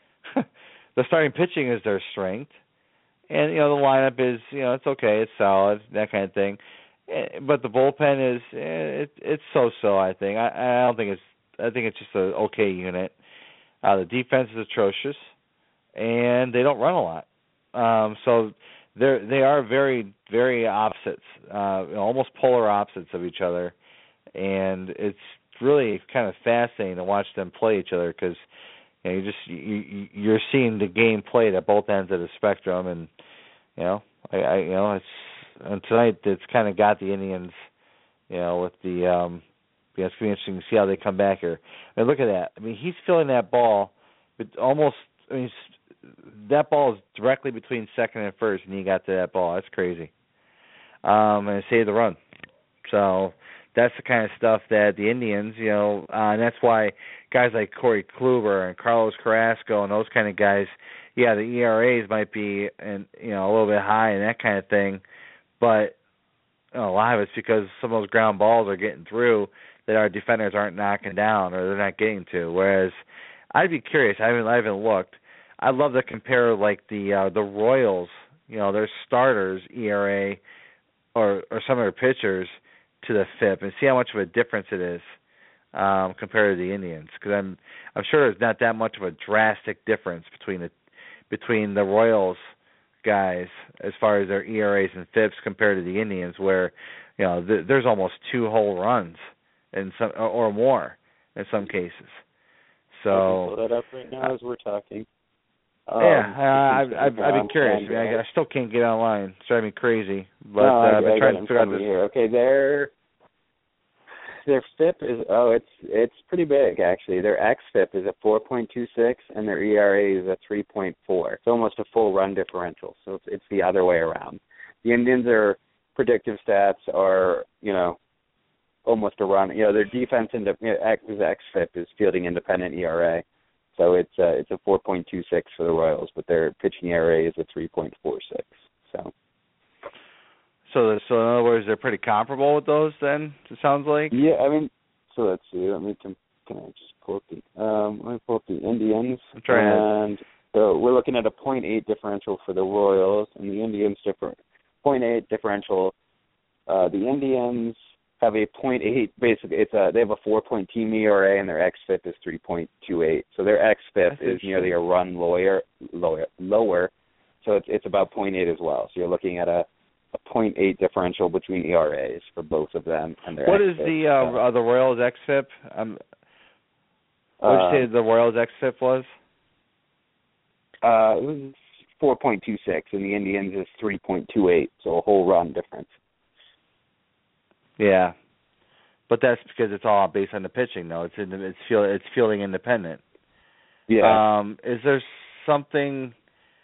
the starting pitching is their strength, and you know the lineup is, you know, it's okay, it's solid, that kind of thing. But the bullpen is it, it's so-so. I think I, I don't think it's I think it's just an okay unit. Uh, the defense is atrocious, and they don't run a lot. Um, so they they are very very opposites, uh, you know, almost polar opposites of each other, and it's really kind of fascinating to watch them play each other because you know, you just you, you're seeing the game played at both ends of the spectrum, and you know I, I you know it's and tonight it's kind of got the Indians, you know, with the um, yeah, it's going to be interesting to see how they come back here. I mean, look at that. I mean, he's filling that ball, but almost. I mean, that ball is directly between second and first, and he got to that ball. That's crazy. Um, and it saved the run. So that's the kind of stuff that the Indians, you know, uh, and that's why guys like Corey Kluber and Carlos Carrasco and those kind of guys, yeah, the E R As might be, and you know, a little bit high and that kind of thing, but you know, a lot of it's because some of those ground balls are getting through that our defenders aren't knocking down or they're not getting to. Whereas I'd be curious. I haven't, I haven't looked. I'd love to compare like the uh, the Royals, you know, their starters E R A or or some of their pitchers to the F I P and see how much of a difference it is um, compared to the Indians. Because I'm I'm sure there's not that much of a drastic difference between the between the Royals guys as far as their E R As and F I Ps compared to the Indians, where you know th- there's almost two whole runs in some or more in some cases. So
I can pull that up right now as we're talking. Um,
yeah, uh, I've, I've, I've been curious. I, mean, I, I still can't get online. It's driving me crazy. But
no,
uh,
I,
I've been
I
trying to figure out this.
here. Okay, their their F I P is oh, it's it's pretty big actually. Their X F I P is a four point two six, and their E R A is a three point four. It's almost a full run differential. So it's, it's the other way around. The Indians' are predictive stats are you know almost a run. You know their defense into you know, X X F I P is fielding independent E R A. So it's uh, it's a four point two six for the Royals, but their pitching E R A is a three point four six. So,
so, so in other words, they're pretty comparable with those. Then it sounds like.
Yeah, I mean, so let's see. Let me can, can I just pull up the um, let me pull up the Indians.
I'm trying
and so we're looking at a point eight differential for the Royals, and the Indians different point eight differential. Uh, the Indians have a point eight. Basically, it's a they have a four point team E R A, and their xFIP is three point two eight. So their xFIP is nearly a run lower, lower, lower. So it's it's about point eight as well. So you're looking at a a point eight differential between E R As for both of them and their.
What
xFIP.
is the uh, uh, the Royals xFIP? Um, what did
uh,
you say the Royals xFIP was?
Uh, it was four point two six, and the Indians is three point two eight. So a whole run difference.
Yeah, but that's because it's all based on the pitching, though. It's in, it's field, it's fielding independent.
Yeah.
Um, is there something?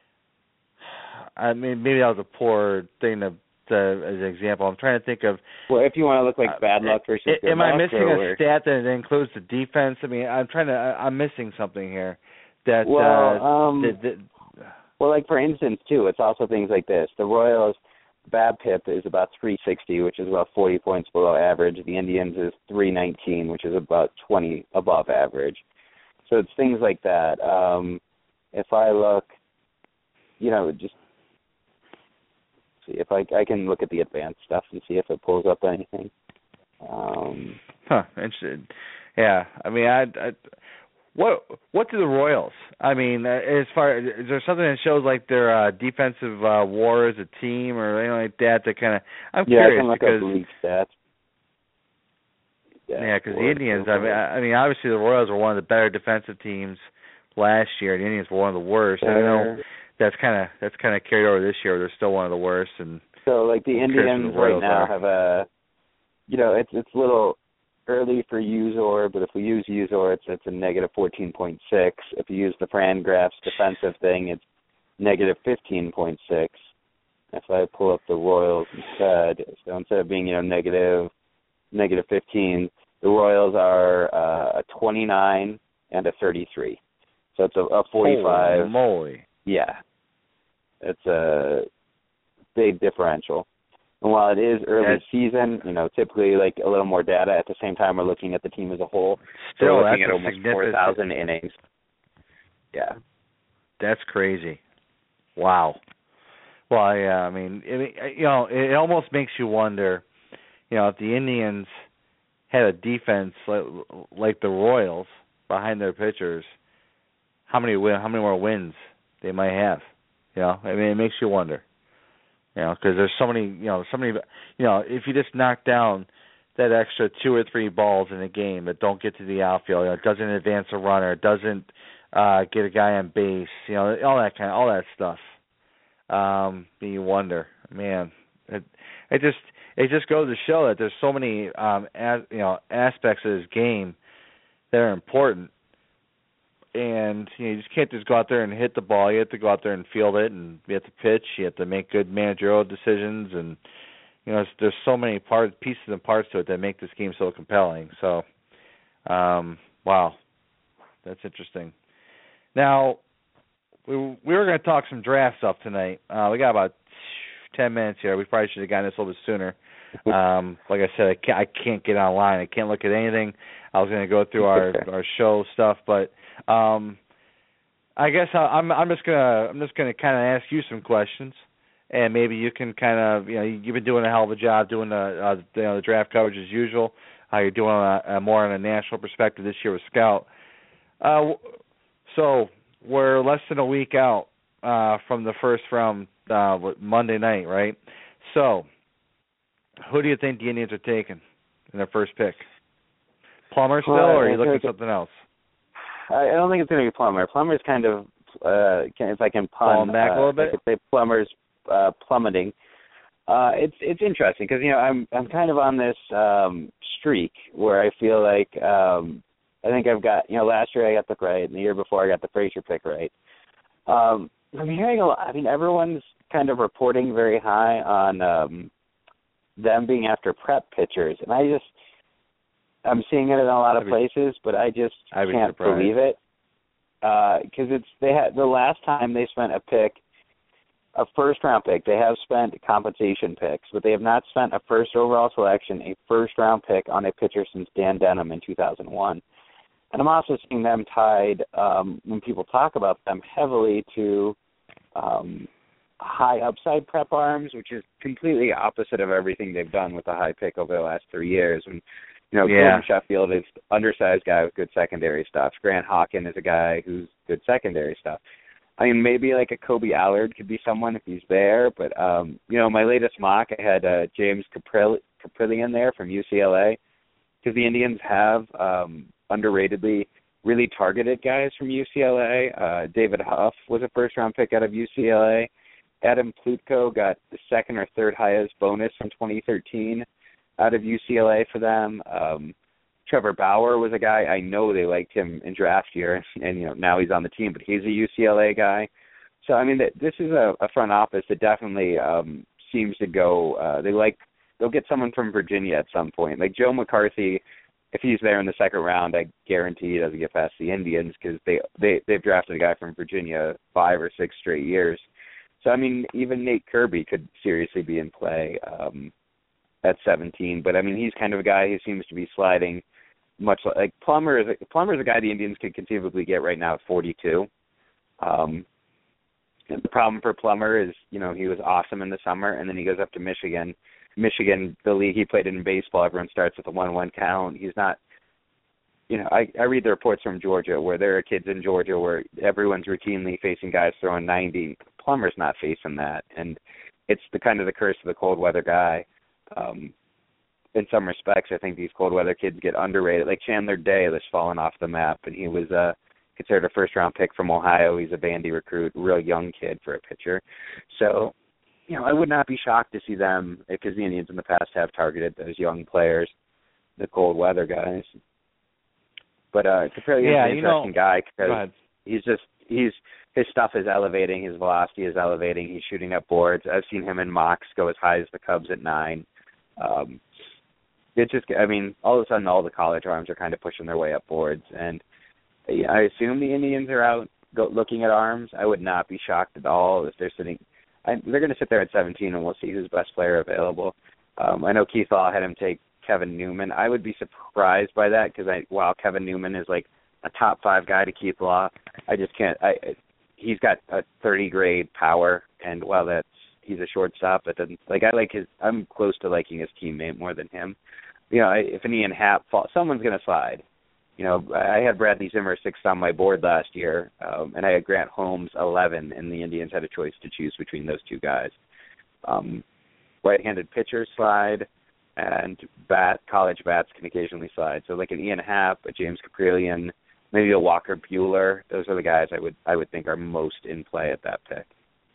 I mean, maybe that was a poor thing to, to as an example. I'm trying to think of.
Well, if you want to look like bad luck versus
uh,
good
am I
luck,
missing
or,
a stat that includes the defense? I mean, I'm trying to. I'm missing something here. That
well,
uh,
um,
that, that,
well, like for instance, too, it's also things like this. The Royals' BABIP is about three sixty, which is about forty points below average. The Indians is three nineteen, which is about twenty above average. So it's things like that. Um, if I look, you know, just see if I I can look at the advanced stuff and see if it pulls up anything. Um,
huh? Interesting. Yeah. I mean, I. I What what do the Royals? I mean, as far is there something that shows like their uh, defensive uh, war as a team or anything like that? That kind of I'm
yeah,
curious
I can look
because
up league stats.
yeah, because the Indians. I mean, I, I mean, obviously the Royals were one of the better defensive teams last year. The Indians were one of the worst. I know that's kind of that's kind of carried over this year. They're still one of the worst. And
so like the Indians
the
right now
are.
have a, you know, it's it's a little early for U Z O R, but if we use U Z O R, it's, it's a negative fourteen point six. If you use the FanGraphs defensive thing, it's negative fifteen point six. If I pull up the Royals instead, so instead of being, you know, negative, negative fifteen, the Royals are uh, a twenty-nine and a thirty-three. So it's a, a forty-five.
Holy moly.
Yeah. It's a big differential. And while it is early
that's,
season, you know, typically like a little more data. At the same time, we're looking at the team as a whole.
Still,
so we're looking
that's
at almost four thousand innings. Yeah,
that's crazy. Wow. Well, yeah, I mean, it, you know, it almost makes you wonder, you know, if the Indians had a defense like, like the Royals behind their pitchers, how many win, how many more wins they might have. You know, I mean, it makes you wonder. You know, because there's so many, you know, so many, you know, if you just knock down that extra two or three balls in a game that don't get to the outfield, you know, it doesn't advance a runner, doesn't uh, get a guy on base, you know, all that kind of, all that stuff. Um, you wonder, man, it, it just, it just goes to show that there's so many, um, as, you know, aspects of this game that are important. And you know, you just can't just go out there and hit the ball. You have to go out there and field it, and you have to pitch. You have to make good managerial decisions, and you know, there's so many parts, pieces and parts to it that make this game so compelling. So, um, wow, that's interesting. Now, we we were going to talk some draft stuff tonight. Uh, we got about ten minutes here. We probably should have gotten this a little bit sooner. Um, like I said, I can't, I can't get online. I can't look at anything. I was going to go through our, our show stuff, but um, I guess I, I'm I'm just gonna I'm just gonna kind of ask you some questions, and maybe you can kind of, you know, you've been doing a hell of a job doing the uh, you know, the draft coverage as usual. How you're doing a, a more on a national perspective this year with Scout. Uh, so we're less than a week out uh, from the first round uh, Monday night, right? So who do you think the Indians are taking in their first pick? Plummer still,
well,
or are you looking at
a,
something else?
I don't think it's going to be Plummer. Plummer's kind of, uh, if I can pun,
falling back
uh,
a little bit.
I could say Plummer's uh, plummeting. Uh, it's it's interesting because, you know, I'm I'm kind of on this um, streak where I feel like um, I think I've got, you know, last year I got the pick right, and the year before I got the Frazier pick right. Um, I'm hearing a lot. I mean, everyone's kind of reporting very high on um, them being after prep pitchers, and I just I'm seeing it in a lot of
be,
places, but I just
I'd
can't
be
believe it because uh, it's they had the last time they spent a pick. A first-round pick. They have spent compensation picks, but they have not spent a first overall selection, a first-round pick on a pitcher since Dan Denham in two thousand one. And I'm also seeing them tied, um, when people talk about them, heavily to um, high upside prep arms, which is completely opposite of everything they've done with the high pick over the last three years. And you know,
yeah.
Gordon Sheffield is undersized guy with good secondary stuff. Grant Hawken is a guy who's good secondary stuff. I mean, maybe like a Kobe Allard could be someone if he's there, but um, you know, my latest mock, I had uh, James Caprill- Caprillion there from U C L A, because the Indians have um, underratedly really targeted guys from U C L A. Uh, David Huff was a first-round pick out of U C L A. Adam Plutko got the second or third highest bonus from twenty thirteen out of U C L A for them. Um, Trevor Bauer was a guy, I know they liked him in draft year, and, and you know now he's on the team, but he's a U C L A guy. So I mean, this is a, a front office that definitely um, seems to go. Uh, they like they'll get someone from Virginia at some point, like Joe McCarthy. If he's there in the second round, I guarantee he doesn't get past the Indians, because they they they've drafted a guy from Virginia five or six straight years. So I mean, even Nate Kirby could seriously be in play um, at seventeen. But I mean, he's kind of a guy who seems to be sliding. Much like, like Plummer is a, Plummer is a guy the Indians could conceivably get right now at forty-two. Um, and the problem for Plummer is, you know, he was awesome in the summer, and then he goes up to Michigan. Michigan, the league he played in baseball, everyone starts with a one-one count. He's not, you know, I, I read the reports from Georgia where there are kids in Georgia where everyone's routinely facing guys throwing ninety. Plummer's not facing that, and it's the kind of the curse of the cold weather guy. Um, in some respects, I think these cold weather kids get underrated. Like Chandler Day that's fallen off the map, and he was uh, considered a first-round pick from Ohio. He's a Vandy recruit, real young kid for a pitcher. So, you know, I would not be shocked to see them, because the Indians in the past have targeted those young players, the cold weather guys. But uh, Caprillion
yeah,
is an
you
interesting
know,
guy, because he's just he's his stuff is elevating, his velocity is elevating, he's shooting up boards. I've seen him in mocks go as high as the Cubs at nine. Um, It's just, I mean, all of a sudden all the college arms are kind of pushing their way up boards. And I assume the Indians are out go, looking at arms. I would not be shocked at all if they're sitting. I, they're going to sit there at seventeen, and we'll see who's best player available. Um, I know Keith Law had him take Kevin Newman. I would be surprised by that, because I, while Kevin Newman is like a top five guy to Keith Law, I just can't. I He's got a thirty grade power, and while that's he's a shortstop, that doesn't like I like his. I'm close to liking his teammate more than him. You know, if an Ian Happ falls, someone's going to slide. You know, I had Bradley Zimmer sixth on my board last year, um, and I had Grant Holmes eleven, and the Indians had a choice to choose between those two guys. Um, right-handed pitchers slide, and bat college bats can occasionally slide. So like an Ian Happ, a James Caprillion, maybe a Walker Buehler, those are the guys I would I would think are most in play at that pick.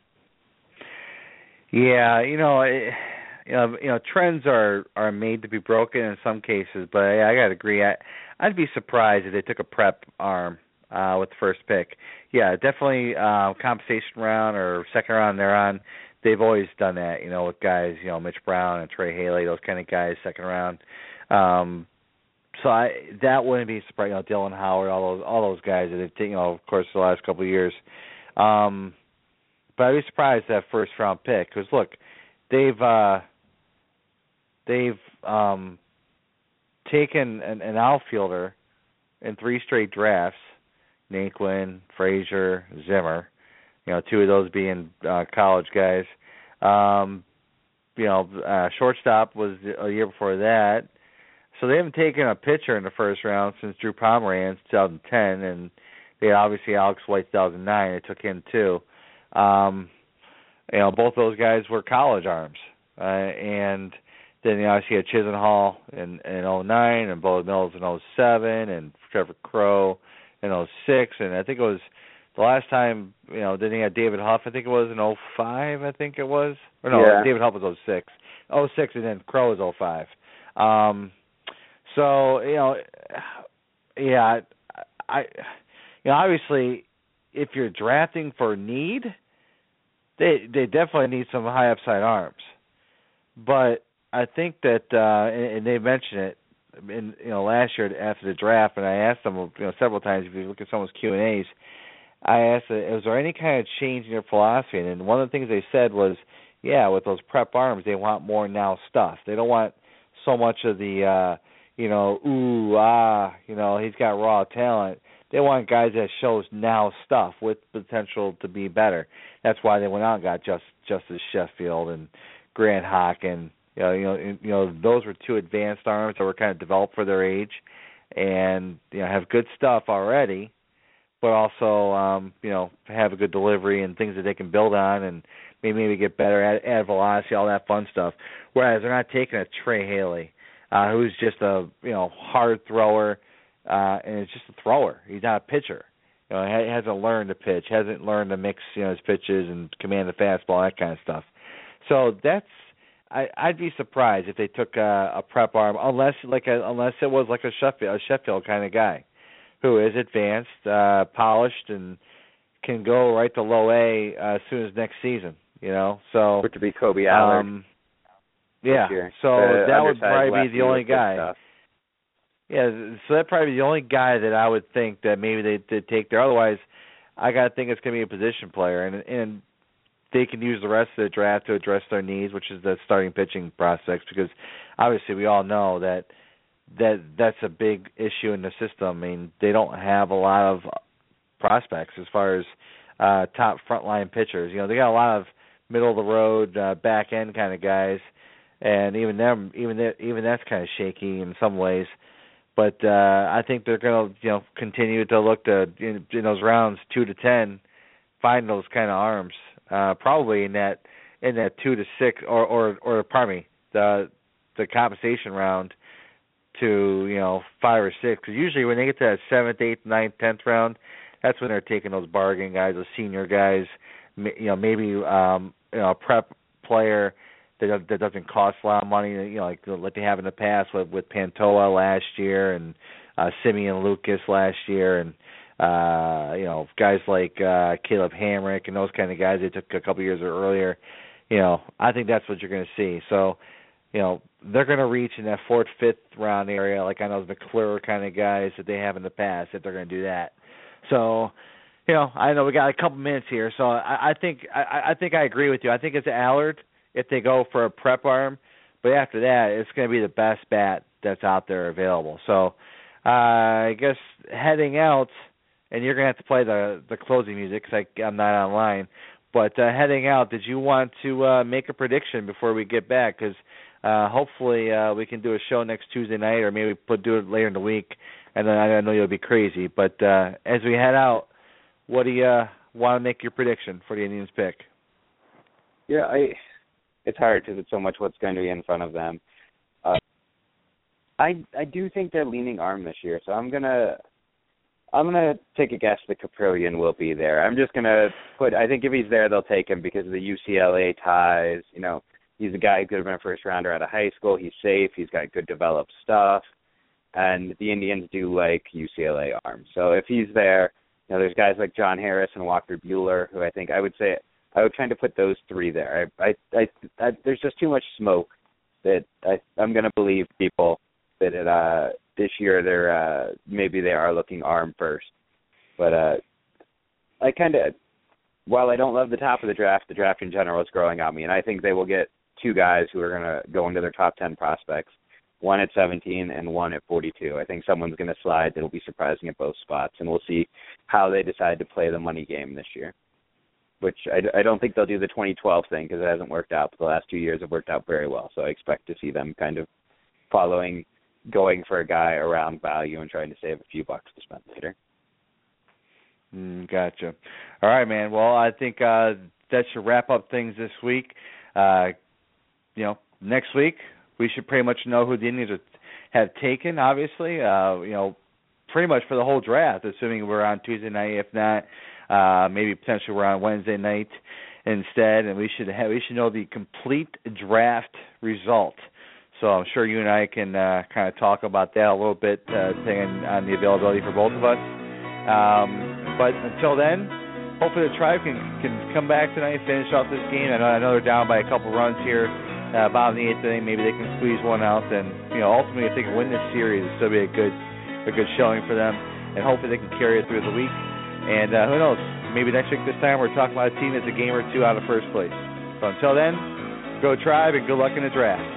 Yeah, you know, it, you know, you know, trends are, are made to be broken in some cases, but I, I got to agree. I, I'd be surprised if they took a prep arm uh, with the first pick. Yeah, definitely uh, compensation round or second round they're on. They've always done that, you know, with guys, you know, Mitch Brown and Trey Haley, those kind of guys, second round. Um, so I that wouldn't be surprising. You know, Dylan Howard, all those all those guys that have taken, you know, of course, the last couple of years. Um, but I'd be surprised at that first round pick, because look, they've uh, they've um, taken an, an outfielder in three straight drafts: Naquin, Frazier, Zimmer. You know, two of those being uh, college guys. Um, you know, uh, shortstop was a year before that. So they haven't taken a pitcher in the first round since Drew Pomeranz, twenty ten, and they had obviously Alex White, two thousand nine. They took him too. Um, you know, both those guys were college arms. Uh, and then you obviously had Chisenhall in, in oh nine, and Bo Mills in oh seven, and Trevor Crow in oh six, and I think it was the last time, you know, then he had David Huff, I think it was in oh five, I think it was. Or no,
yeah.
David Huff was oh six. oh six, and then Crow was oh five. Um, so, you know, yeah, I, you know, obviously, if you're drafting for need, they they definitely need some high upside arms. But I think that, uh, and, and they mentioned it, in, you know, last year after the draft, and I asked them, you know, several times, if you look at someone's Q and A's, I asked, was there any kind of change in your philosophy? And one of the things they said was, yeah, with those prep arms, they want more now stuff. They don't want so much of the, uh, you know, ooh, ah, you know, he's got raw talent. they want guys that shows now stuff with potential to be better. That's why they went out and got just Justice Sheffield and Grant Hockin. You know, you know, you know, those were two advanced arms that were kind of developed for their age, and you know, have good stuff already, but also um, you know, have a good delivery and things that they can build on, and maybe maybe get better at, at velocity, all that fun stuff. Whereas they're not taking a Trey Haley, uh, who's just a you know hard thrower, uh, and it's just a thrower. He's not a pitcher. You know, he hasn't learned to pitch, hasn't learned to mix you know his pitches and command the fastball, that kind of stuff. So that's I, I'd be surprised if they took a, a prep arm, unless like a, unless it was like a Sheffield, a Sheffield kind of guy, who is advanced, uh, polished, and can go right to low A uh, as soon as next season. You know, so
or to be Kobe Allard.
Um, yeah, so
the
that would probably be the only guy.
Stuff.
Yeah, so that'd probably be the only guy that I would think that maybe they did take there. Otherwise, I gotta think it's gonna be a position player, and and they can use the rest of the draft to address their needs, which is the starting pitching prospects, because obviously we all know that that that's a big issue in the system. I mean, they don't have a lot of prospects as far as uh, top frontline pitchers. You know, they got a lot of middle of the road, uh, back end kind of guys, and even them, even that, even that's kind of shaky in some ways. But uh, I think they're going to, you know, continue to look to in, in those rounds two to ten, find those kind of arms. Uh, probably in that in that two to six or or or pardon me the the compensation round to you know five or six, because usually when they get to that seventh, eighth, ninth, tenth round, that's when they're taking those bargain guys, those senior guys, you know maybe um, you know a prep player that that doesn't cost a lot of money, you know like like they have in the past with with Pantoja last year and uh, Simeon Lucas last year and. Uh, you know, guys like uh, Caleb Hamrick and those kind of guys they took a couple years earlier. You know, I think that's what you're going to see. So, you know, they're going to reach in that fourth, fifth round area, like I know the McClure kind of guys that they have in the past, if they're going to do that. So, you know, I know we got a couple minutes here, so I, I think I, I think I agree with you. I think it's Allard if they go for a prep arm, but after that, it's going to be the best bat that's out there available. So, uh, I guess heading out. And you're going to have to play the the closing music because I'm not online. But uh, heading out, did you want to uh, make a prediction before we get back? Because uh, hopefully uh, we can do a show next Tuesday night or maybe put do it later in the week. And then I know you'll be crazy. But uh, as we head out, what do you uh, want to make your prediction for the Indians pick?
Yeah, I. It's hard because it's so much what's going to be in front of them. Uh, I I do think they're leaning arm this year, so I'm gonna. I'm going to take a guess that Caprillion will be there. I'm just going to put, I think if he's there, they'll take him because of the U C L A ties. You know, he's a guy who could have been a first rounder out of high school. He's safe. He's got good developed stuff. And the Indians do like U C L A arms. So if he's there, you know, there's guys like John Harris and Walker Buehler who I think I would say, I would kind of put those three there. I, I, I, I there's just too much smoke that I, I'm going to believe people that it, uh, this year they're uh, maybe they are looking arm first, but uh, I kind of while I don't love the top of the draft, the draft in general is growing on me, and I think they will get two guys who are going to go into their top ten prospects, one at seventeen and one at forty-two. I think someone's going to slide that'll be surprising at both spots, and we'll see how they decide to play the money game this year. Which I, I don't think they'll do the twenty twelve thing because it hasn't worked out, but the last two years have worked out very well. So I expect to see them kind of following. Going for a guy around value and trying to save a few bucks to spend later.
Mm, gotcha. All right, man. Well, I think uh, that should wrap up things this week. Uh, you know, next week we should pretty much know who the Indians have taken, obviously, uh, you know, pretty much for the whole draft, assuming we're on Tuesday night. If not, uh, maybe potentially we're on Wednesday night instead, and we should have, we should know the complete draft result. So I'm sure you and I can uh, kind of talk about that a little bit, uh, depending on the availability for both of us. Um, but until then, hopefully the Tribe can, can come back tonight and finish off this game. I know, I know they're down by a couple runs here, uh, bottom of the eighth inning. Maybe they can squeeze one out. And you know, ultimately, if they can win this series, it'll still be a good, a good showing for them. And hopefully they can carry it through the week. And uh, who knows? Maybe next week this time we're talking about a team that's a game or two out of first place. So until then, go Tribe and good luck in the draft.